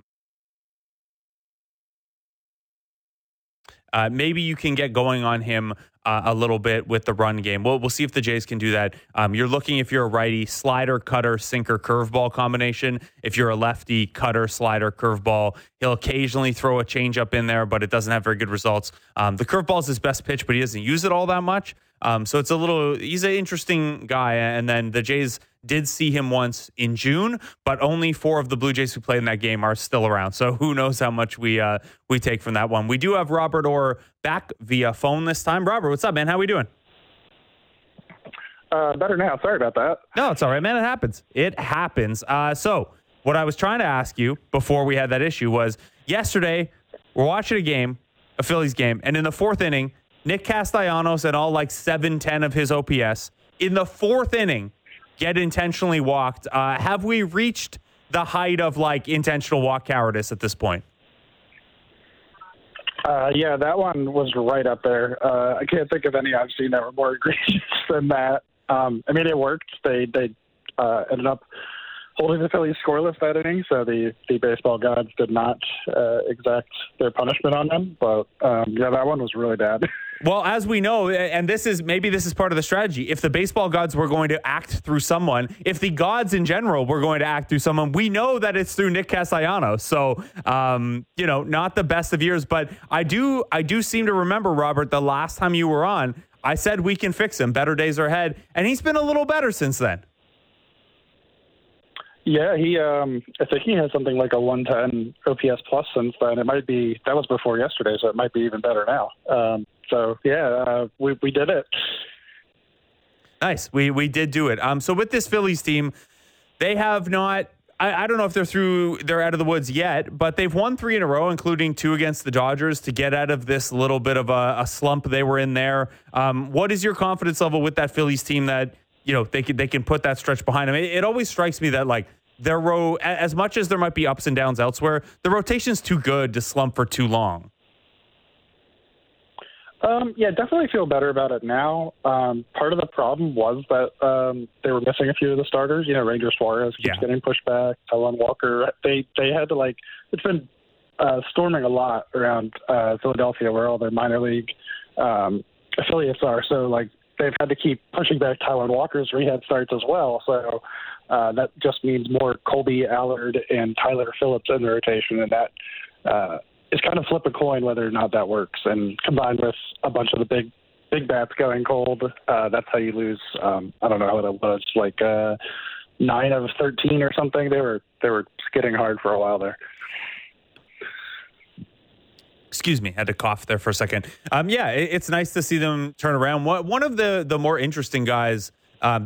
A little bit with the run game. We'll see if the Jays can do that. You're looking, if you're a righty, slider, cutter, sinker, curveball combination. If you're a lefty, cutter, slider, curveball. He'll occasionally throw a changeup in there, but it doesn't have very good results. The curveball is his best pitch, but he doesn't use it all that much. So he's an interesting guy. And then the Jays did see him once in June, but only 4 of the Blue Jays who played in that game are still around. So who knows how much we take from that one. We do have Robert Orr back via phone this time. Robert, what's up, man? How we doing? Better now. Sorry about that. No, it's all right, man. It happens. So what I was trying to ask you before we had that issue was yesterday we're watching a Phillies game, and in the 4th inning, Nick Castellanos and all like 710 of his OPS in the 4th inning get intentionally walked. Have we reached the height of like intentional walk cowardice at this point? Yeah, that one was right up there. I can't think of any I've seen that were more egregious than that. I mean, it worked. They ended up holding the Phillies scoreless that inning, so the baseball gods did not exact their punishment on them. But yeah, that one was really bad. Well, as we know, and this is part of the strategy, if the baseball gods were going to act through someone, if the gods in general were going to act through someone, we know that it's through Nick Castellanos. So, not the best of years, but I do seem to remember, Robert, the last time you were on, I said we can fix him. Better days are ahead. And he's been a little better since then. Yeah, I think he has something like a 110 OPS plus since then. That was before yesterday, so it might be even better now. So yeah, we did it. Nice. We did do it. So with this Phillies team, they have not, I don't know if they're out of the woods yet, but they've won 3 in a row, including 2 against the Dodgers, to get out of this little bit of a slump they were in there. What is your confidence level with that Phillies team that, they can put that stretch behind them? It always strikes me that like their as much as there might be ups and downs elsewhere, the rotation's too good to slump for too long. Yeah, definitely feel better about it now. Part of the problem was that they were missing a few of the starters. Ranger Suarez keeps getting pushed back. Taijuan Walker. They had to it's been storming a lot around Philadelphia, where all their minor league affiliates are. So they've had to keep pushing back Taijuan Walker's rehab starts as well. So that just means more Colby Allard and Tyler Phillips in the rotation, and that is kind of flip a coin whether or not that works. And combined with a bunch of the big bats going cold, that's how you lose. I don't know what it was, 9 of 13 or something. They were skidding hard for a while there. Excuse me, had to cough there for a second. It's nice to see them turn around. One of the more interesting guys one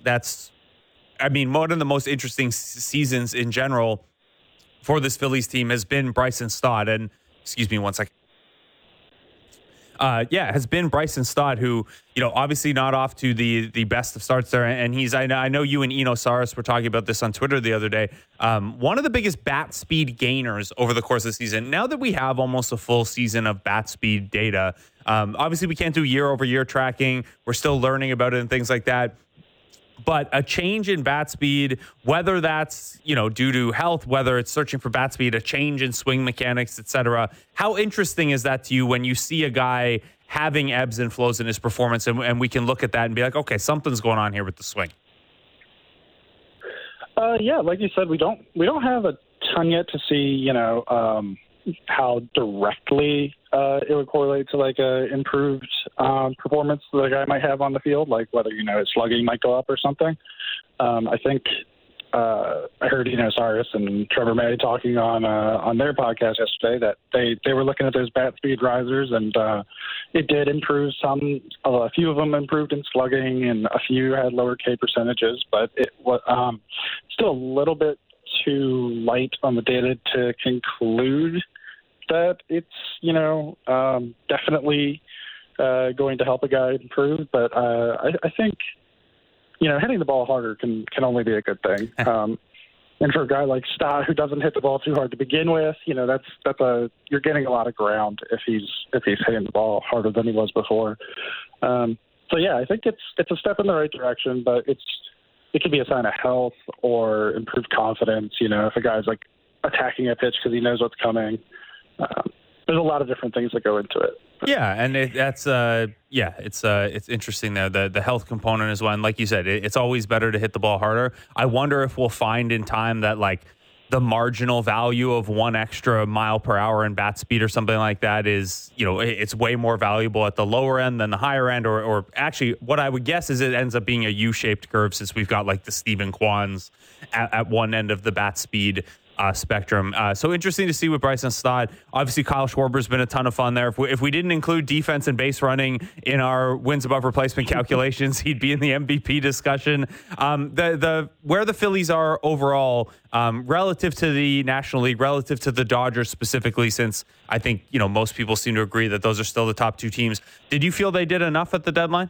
of the most interesting seasons in general for this Phillies team has been Bryson Stott. And excuse me one second. has been Bryson Stott, who, obviously not off to the best of starts there. And I know you and Eno Saris were talking about this on Twitter the other day. One of the biggest bat speed gainers over the course of the season. Now that we have almost a full season of bat speed data, obviously we can't do year-over-year tracking. We're still learning about it and things like that. But a change in bat speed, whether that's, due to health, whether it's searching for bat speed, a change in swing mechanics, et cetera. How interesting is that to you when you see a guy having ebbs and flows in his performance and we can look at that and be like, okay, something's going on here with the swing? Yeah, like you said, we don't have a ton yet to see, how directly it would correlate to like a improved performance that a guy might have on the field, like whether his slugging might go up or something. I think I heard Saris and Trevor May talking on their podcast yesterday that they were looking at those bat speed risers, and it did improve some. A few of them improved in slugging, and a few had lower K percentages, but it was still a little bit too light on the data to conclude that it's definitely going to help a guy improve. But I think hitting the ball harder can only be a good thing. And for a guy like Stott, who doesn't hit the ball too hard to begin with, you're getting a lot of ground if he's hitting the ball harder than he was before. So yeah, I think it's a step in the right direction, but it could be a sign of health or improved confidence. If a guy's like attacking a pitch because he knows what's coming. There's a lot of different things that go into it. Yeah, and it's interesting though, the health component as well. And like you said, it's always better to hit the ball harder. I wonder if we'll find in time that like the marginal value of 1 extra mile per hour in bat speed or something like that is, it's way more valuable at the lower end than the higher end, or actually what I would guess is it ends up being a U-shaped curve, since we've got like the Stephen Kwans at one end of the bat speed spectrum. So interesting to see with Bryson Stott. Obviously, Kyle Schwarber's been a ton of fun there. If we didn't include defense and base running in our wins above replacement calculations, he'd be in the MVP discussion. Where the Phillies are overall relative to the National League, relative to the Dodgers specifically, since I think most people seem to agree that those are still the top two teams. Did you feel they did enough at the deadline?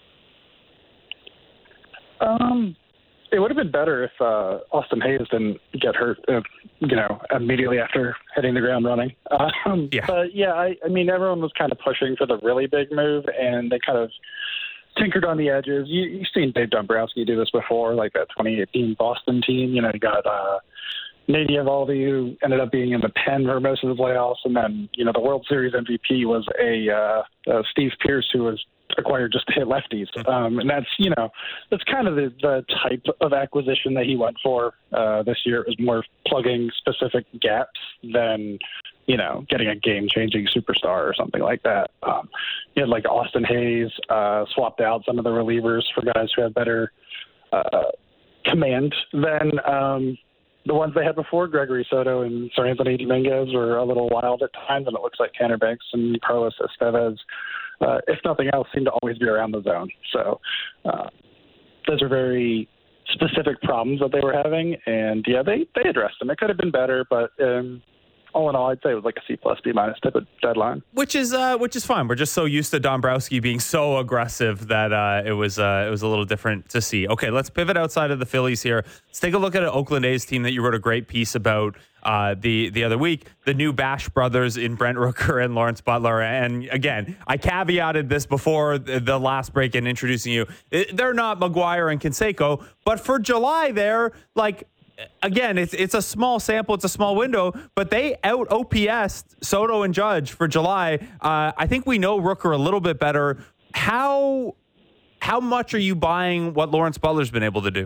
It would have been better if Austin Hayes didn't get hurt, immediately after hitting the ground running. But yeah, I mean, everyone was kind of pushing for the really big move, and they kind of tinkered on the edges. You've seen Dave Dombrowski do this before, like that 2018 Boston team. You got Nate Eovaldi, who ended up being in the pen for most of the playoffs, and then the World Series MVP was a Steve Pearce, who was acquired just to hit lefties. And that's kind of the type of acquisition that he went for this year. It was more plugging specific gaps than, getting a game-changing superstar or something like that. You had like Austin Hayes swapped out some of the relievers for guys who had better command than the ones they had before. Gregory Soto and Sir Anthony Dominguez were a little wild at times, and it looks like Tanner Banks and Carlos Estevez, if nothing else, seem to always be around the zone. So those are very specific problems that they were having, and yeah, they addressed them. It could have been better, but all in all, I'd say it was like a C+, B- type of deadline. Which is fine. We're just so used to Dombrowski being so aggressive that it was a little different to see. Okay, let's pivot outside of the Phillies here. Let's take a look at an Oakland A's team that you wrote a great piece about the other week. The new Bash brothers in Brent Rooker and Lawrence Butler. And again, I caveated this before the last break in introducing you. They're not McGuire and Canseco, but for July, they're like. Again, it's a small sample, it's a small window, but they out OPS Soto and Judge for July. I think we know Rooker a little bit better. How much are you buying what Lawrence Butler's been able to do?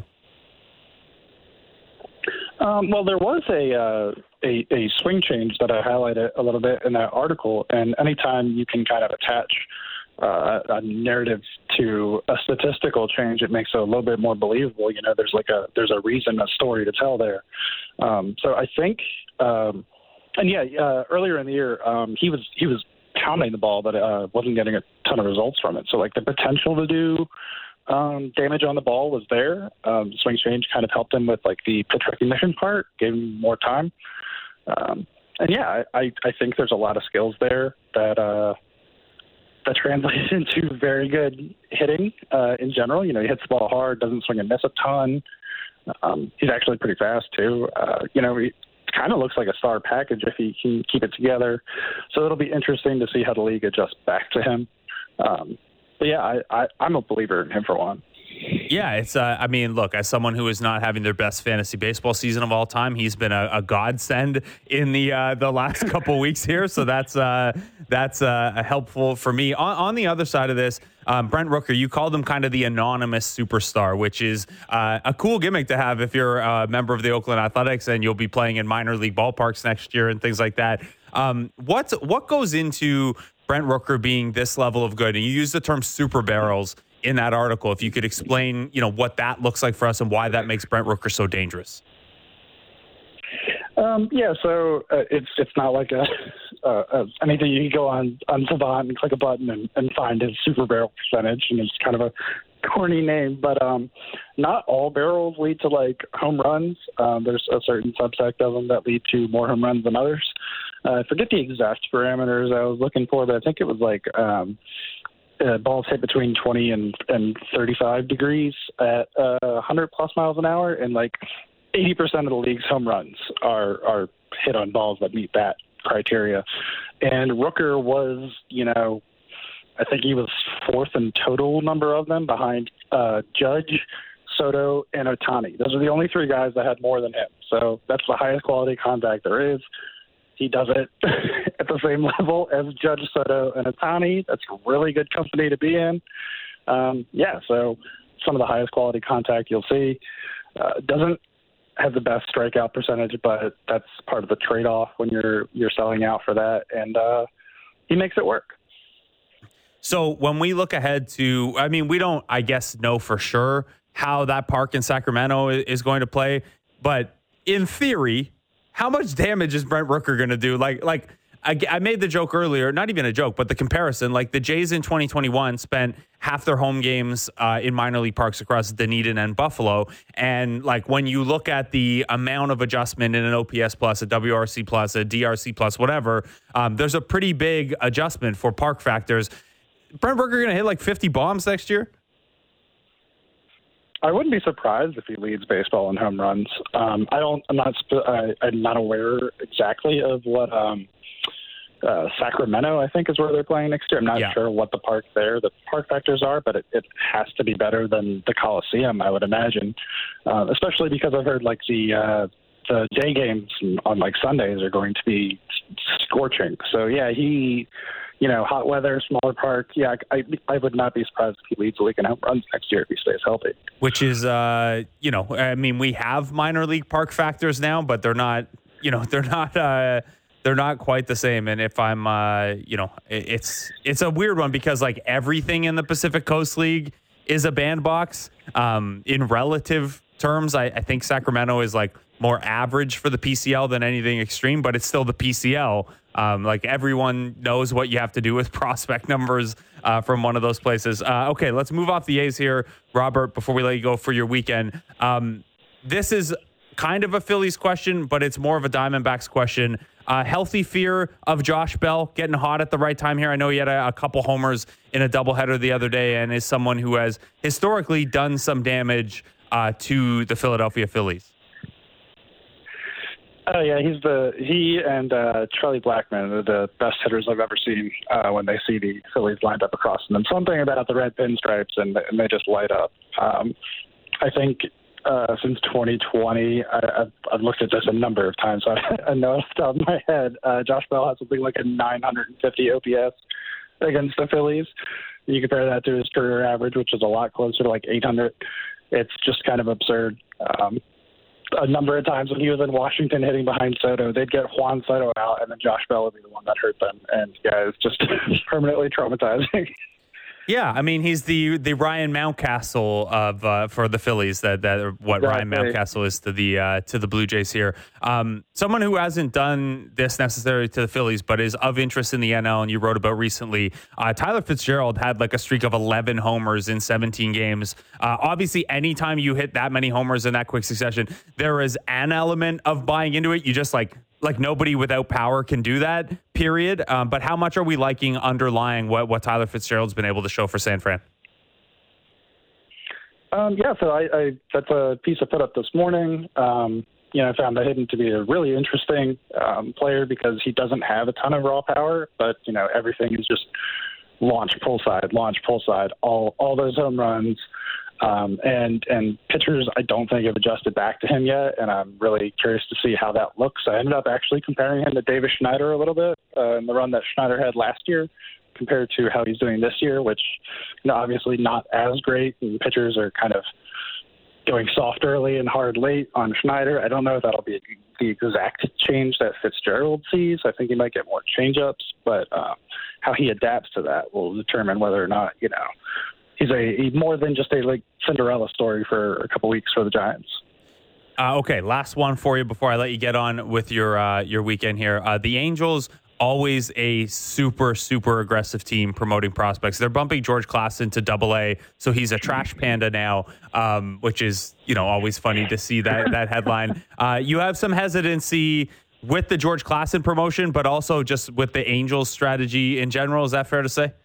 Well, there was a swing change that I highlighted a little bit in that article, and anytime you can kind of attach a narrative to a statistical change, it makes it a little bit more believable. There's a reason, a story to tell there. So I think, earlier in the year, he was pounding the ball, but wasn't getting a ton of results from it. So like the potential to do damage on the ball was there. Swing change kind of helped him with like the pitch recognition part, gave him more time. I think there's a lot of skills there that that translates into very good hitting in general. You know, he hits the ball hard, doesn't swing and miss a ton. He's actually pretty fast too. You know, he kind of looks like a star package if he can keep it together. So it'll be interesting to see how the league adjusts back to him. But yeah, I'm a believer in him for one. Yeah, it's. I mean, look, as someone who is not having their best fantasy baseball season of all time, he's been a godsend in the last couple weeks here. So that's helpful for me. On the other side of this, Brent Rooker, you called him kind of the anonymous superstar, which is a cool gimmick to have if you're a member of the Oakland Athletics and you'll be playing in minor league ballparks next year and things like that. What goes into Brent Rooker being this level of good? And you use the term super barrels in that article. If you could explain, you know, what that looks like for us and why that makes Brent Rooker so dangerous. Yeah, so it's not like anything you can go on Savant and click a button and find his super barrel percentage, and it's kind of a corny name, but not all barrels lead to like home runs. There's a certain subsect of them that lead to more home runs than others. I forget the exact parameters I was looking for, but I think it was like balls hit between 20 and 35 degrees at 100 plus miles an hour, and like 80% of the league's home runs are hit on balls that meet that criteria. And Rooker was, you know, I think he was fourth in total number of them behind Judge, Soto, and Ohtani. Those are the only three guys that had more than him. So that's the highest quality contact there is. He does it at the same level as Judge, Soto, and Ohtani. That's really good company to be in. Yeah, so some of the highest quality contact you'll see. Doesn't have the best strikeout percentage, but that's part of the trade-off when you're selling out for that, and he makes it work. So when we look ahead to, I mean, we don't, I guess, know for sure how that park in Sacramento is going to play, but in theory, how much damage is Brent Rooker going to do? Like I made the joke earlier, not even a joke, but the comparison. Like the Jays in 2021 spent half their home games in minor league parks across Dunedin and Buffalo. And like when you look at the amount of adjustment in an OPS plus, a WRC plus, a DRC plus, whatever, there's a pretty big adjustment for park factors. Brent Rooker going to hit like 50 bombs next year? I wouldn't be surprised if he leads baseball in home runs. I'm not aware exactly of what Sacramento, I think, is where they're playing next year. I'm not sure what the park factors are, but it has to be better than the Coliseum, I would imagine. Especially because I've heard like the day games on like Sundays are going to be scorching. So yeah, hot weather, smaller park. Yeah, I would not be surprised if he leads the league in home runs next year if he stays healthy. Which is, I mean, we have minor league park factors now, but they're not quite the same. And if I'm, it's a weird one because like everything in the Pacific Coast League is a bandbox. In relative terms, I think Sacramento is like more average for the PCL than anything extreme, but it's still the PCL. Like everyone knows what you have to do with prospect numbers from one of those places. Okay, let's move off the A's here, Robert, before we let you go for your weekend. This is kind of a Phillies question, but it's more of a Diamondbacks question. Healthy fear of Josh Bell getting hot at the right time here. I know he had a couple homers in a doubleheader the other day and is someone who has historically done some damage to the Philadelphia Phillies. Oh yeah, he and Charlie Blackmon are the best hitters I've ever seen when they see the Phillies lined up across them. Something about the red pinstripes and they just light up. I think since 2020, I've looked at this a number of times. So I know off the top of my head, Josh Bell has something like a 950 OPS against the Phillies. You compare that to his career average, which is a lot closer to like 800. It's just kind of absurd. A number of times when he was in Washington hitting behind Soto, they'd get Juan Soto out, and then Josh Bell would be the one that hurt them. And yeah, it's just permanently traumatizing. Yeah, I mean, he's the Ryan Mountcastle of for the Phillies. What exactly. Ryan Mountcastle is to the Blue Jays here. Someone who hasn't done this necessarily to the Phillies, but is of interest in the NL, and you wrote about recently. Tyler Fitzgerald had like a streak of 11 homers in 17 games. Obviously, anytime you hit that many homers in that quick succession, there is an element of buying into it. You just like like nobody without power can do that, period. But how much are we liking underlying what Tyler Fitzgerald's been able to show for San Fran? So I that's a piece I put up this morning. I found Hidden to be a really interesting player because he doesn't have a ton of raw power, but, everything is just launch, pull side, all those home runs. And pitchers, I don't think have adjusted back to him yet, and I'm really curious to see how that looks. I ended up actually comparing him to Davis Schneider a little bit in the run that Schneider had last year compared to how he's doing this year, which, obviously not as great, and pitchers are kind of going soft early and hard late on Schneider. I don't know if that'll be the exact change that Fitzgerald sees. I think he might get more changeups, but how he adapts to that will determine whether or not, he's more than just a Cinderella story for a couple weeks for the Giants. Okay, last one for you before I let you get on with your weekend here. The Angels, always a super, super aggressive team promoting prospects. They're bumping George Klassen to AA, so he's a trash panda now, which is, always funny to see that headline. You have some hesitancy with the George Klassen promotion, but also just with the Angels strategy in general. Is that fair to say?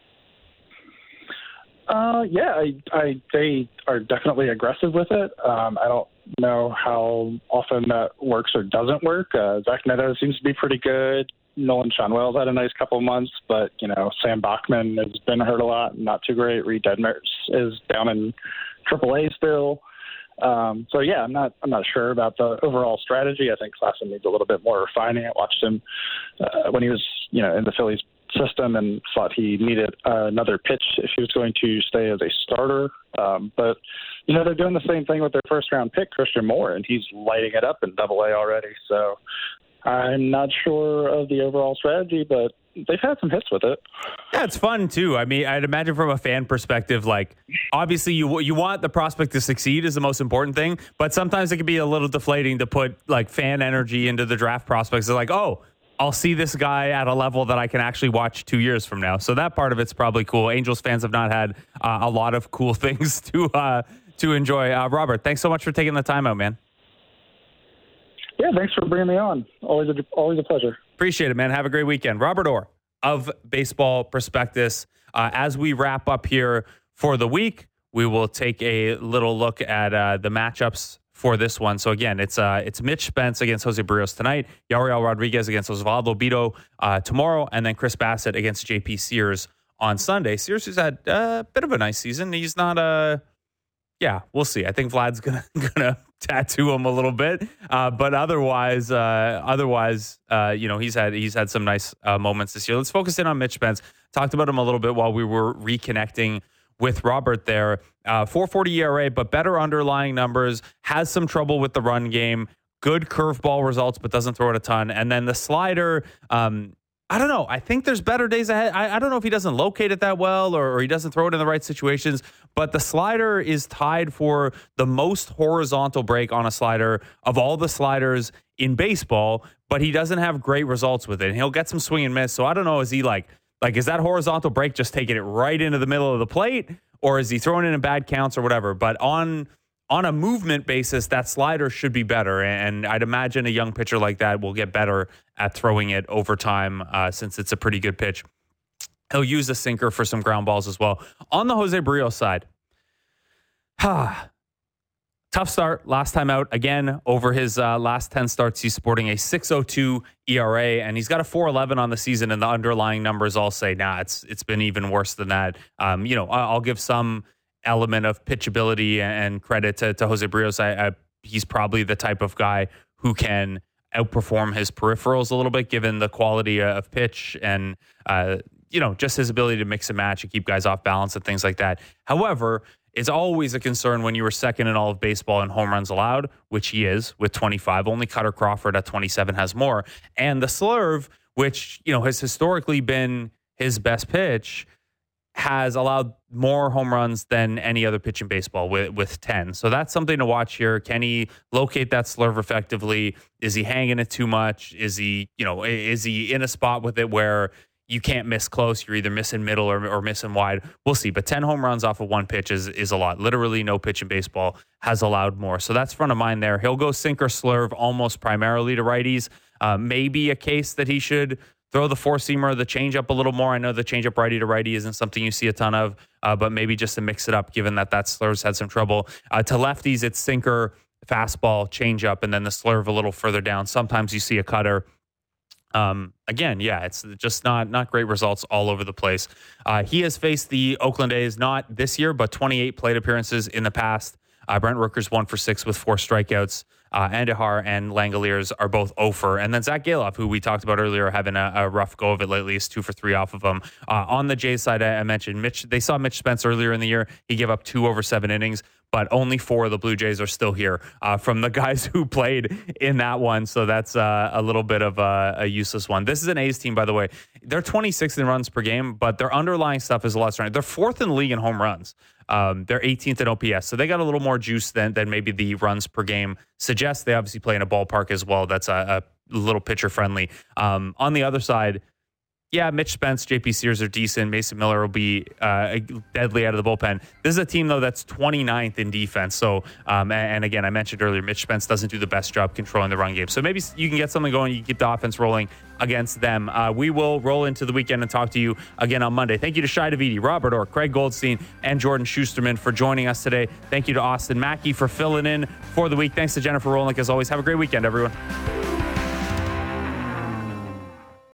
They are definitely aggressive with it. I don't know how often that works or doesn't work. Zach Neto seems to be pretty good. Nolan Schanuel's had a nice couple of months, but, Sam Bachman has been hurt a lot, not too great. Reed Detmers is down in AAA still. I'm not sure about the overall strategy. I think Klassen needs a little bit more refining. I watched him when he was, in the Phillies system and thought he needed another pitch if he was going to stay as a starter. But they're doing the same thing with their first round pick, Christian Moore, and he's lighting it up in AA already. So I'm not sure of the overall strategy, but they've had some hits with it. Yeah, it's fun too. I mean, I'd imagine from a fan perspective, obviously you want the prospect to succeed is the most important thing, but sometimes it can be a little deflating to put fan energy into the draft prospects. They're like, oh, I'll see this guy at a level that I can actually watch 2 years from now. So that part of it's probably cool. Angels fans have not had a lot of cool things to enjoy. Robert, thanks so much for taking the time out, man. Yeah, thanks for bringing me on. Always a pleasure. Appreciate it, man. Have a great weekend. Robert Orr of Baseball Prospectus. As we wrap up here for the week, we will take a little look at the matchups for this one. So again, it's Mitch Spence against Jose Barrios tonight, Yariel Rodriguez against Osvaldo Bido tomorrow, and then Chris Bassett against JP Sears on Sunday. Sears has had a bit of a nice season. He's not we'll see. I think Vlad's gonna tattoo him a little bit, but otherwise, he's had some nice moments this year. Let's focus in on Mitch Spence. Talked about him a little bit while we were reconnecting with Robert there. 4.40 ERA, but better underlying numbers. Has some trouble with the run game. Good curveball results, but doesn't throw it a ton. And then the slider. I don't know. I think there's better days ahead. I don't know if he doesn't locate it that well or he doesn't throw it in the right situations, but the slider is tied for the most horizontal break on a slider of all the sliders in baseball, but he doesn't have great results with it. And he'll get some swing and miss. So I don't know, is he like is that horizontal break just taking it right into the middle of the plate, or is he throwing it in bad counts or whatever? But on a movement basis, that slider should be better. And I'd imagine a young pitcher like that will get better at throwing it over time since it's a pretty good pitch. He'll use a sinker for some ground balls as well. On the Jose Barrios side, tough start last time out. Again, over his last 10 starts, he's sporting a 6.02 ERA, and he's got a 4.11 on the season, and the underlying numbers all say, it's been even worse than that. I'll give some element of pitchability and credit to Jose Barrios. He's probably the type of guy who can outperform his peripherals a little bit, given the quality of pitch and, just his ability to mix and match and keep guys off balance and things like that. However, it's always a concern when you were second in all of baseball in home runs allowed, which he is with 25. Only Cutter Crawford at 27 has more. And the slurve, which, has historically been his best pitch, has allowed more home runs than any other pitch in baseball with 10. So that's something to watch here. Can he locate that slurve effectively? Is he hanging it too much? Is he in a spot with it where you can't miss close? You're either missing middle or missing wide. We'll see. But 10 home runs off of one pitch is a lot. Literally no pitch in baseball has allowed more. So that's front of mind there. He'll go sinker slurve almost primarily to righties. Maybe a case that he should throw the four-seamer or the changeup a little more. I know the changeup righty to righty isn't something you see a ton of, but maybe just to mix it up, given that slurve's had some trouble. To lefties, it's sinker, fastball, changeup, and then the slurve a little further down. Sometimes you see a cutter. Again, it's just not great results all over the place. He has faced the Oakland A's not this year, but 28 plate appearances in the past. Brent Rooker's 1 for 6 with 4 strikeouts. Andujar and Langoliers are both 0 for. And then Zach Galloff, who we talked about earlier, having a rough go of it lately, is 2 for 3 off of him. On the Jays side, I mentioned they saw Mitch Spence earlier in the year. He gave up 2 over 7 innings, but only 4 of the Blue Jays are still here from the guys who played in that one. So that's a little bit of a useless one. This is an A's team, by the way. They're 26th in runs per game, but their underlying stuff is a lot stronger. They're 4th in the league in home runs. They're 18th in OPS, so they got a little more juice than maybe the runs per game suggests. They obviously play in a ballpark as well that's a little pitcher friendly. On the other side, Mitch Spence, JP Sears are decent. Mason Miller will be deadly out of the bullpen. This is a team, though, that's 29th in defense. So, and again, I mentioned earlier, Mitch Spence doesn't do the best job controlling the run game. So maybe you can get something going. You keep the offense rolling against them. We will roll into the weekend and talk to you again on Monday. Thank you to Shai Davidi, Robert Orr, Craig Goldstein, and Jordan Schusterman for joining us today. Thank you to Austin Mackey for filling in for the week. Thanks to Jennifer Rolnick, as always. Have a great weekend, everyone.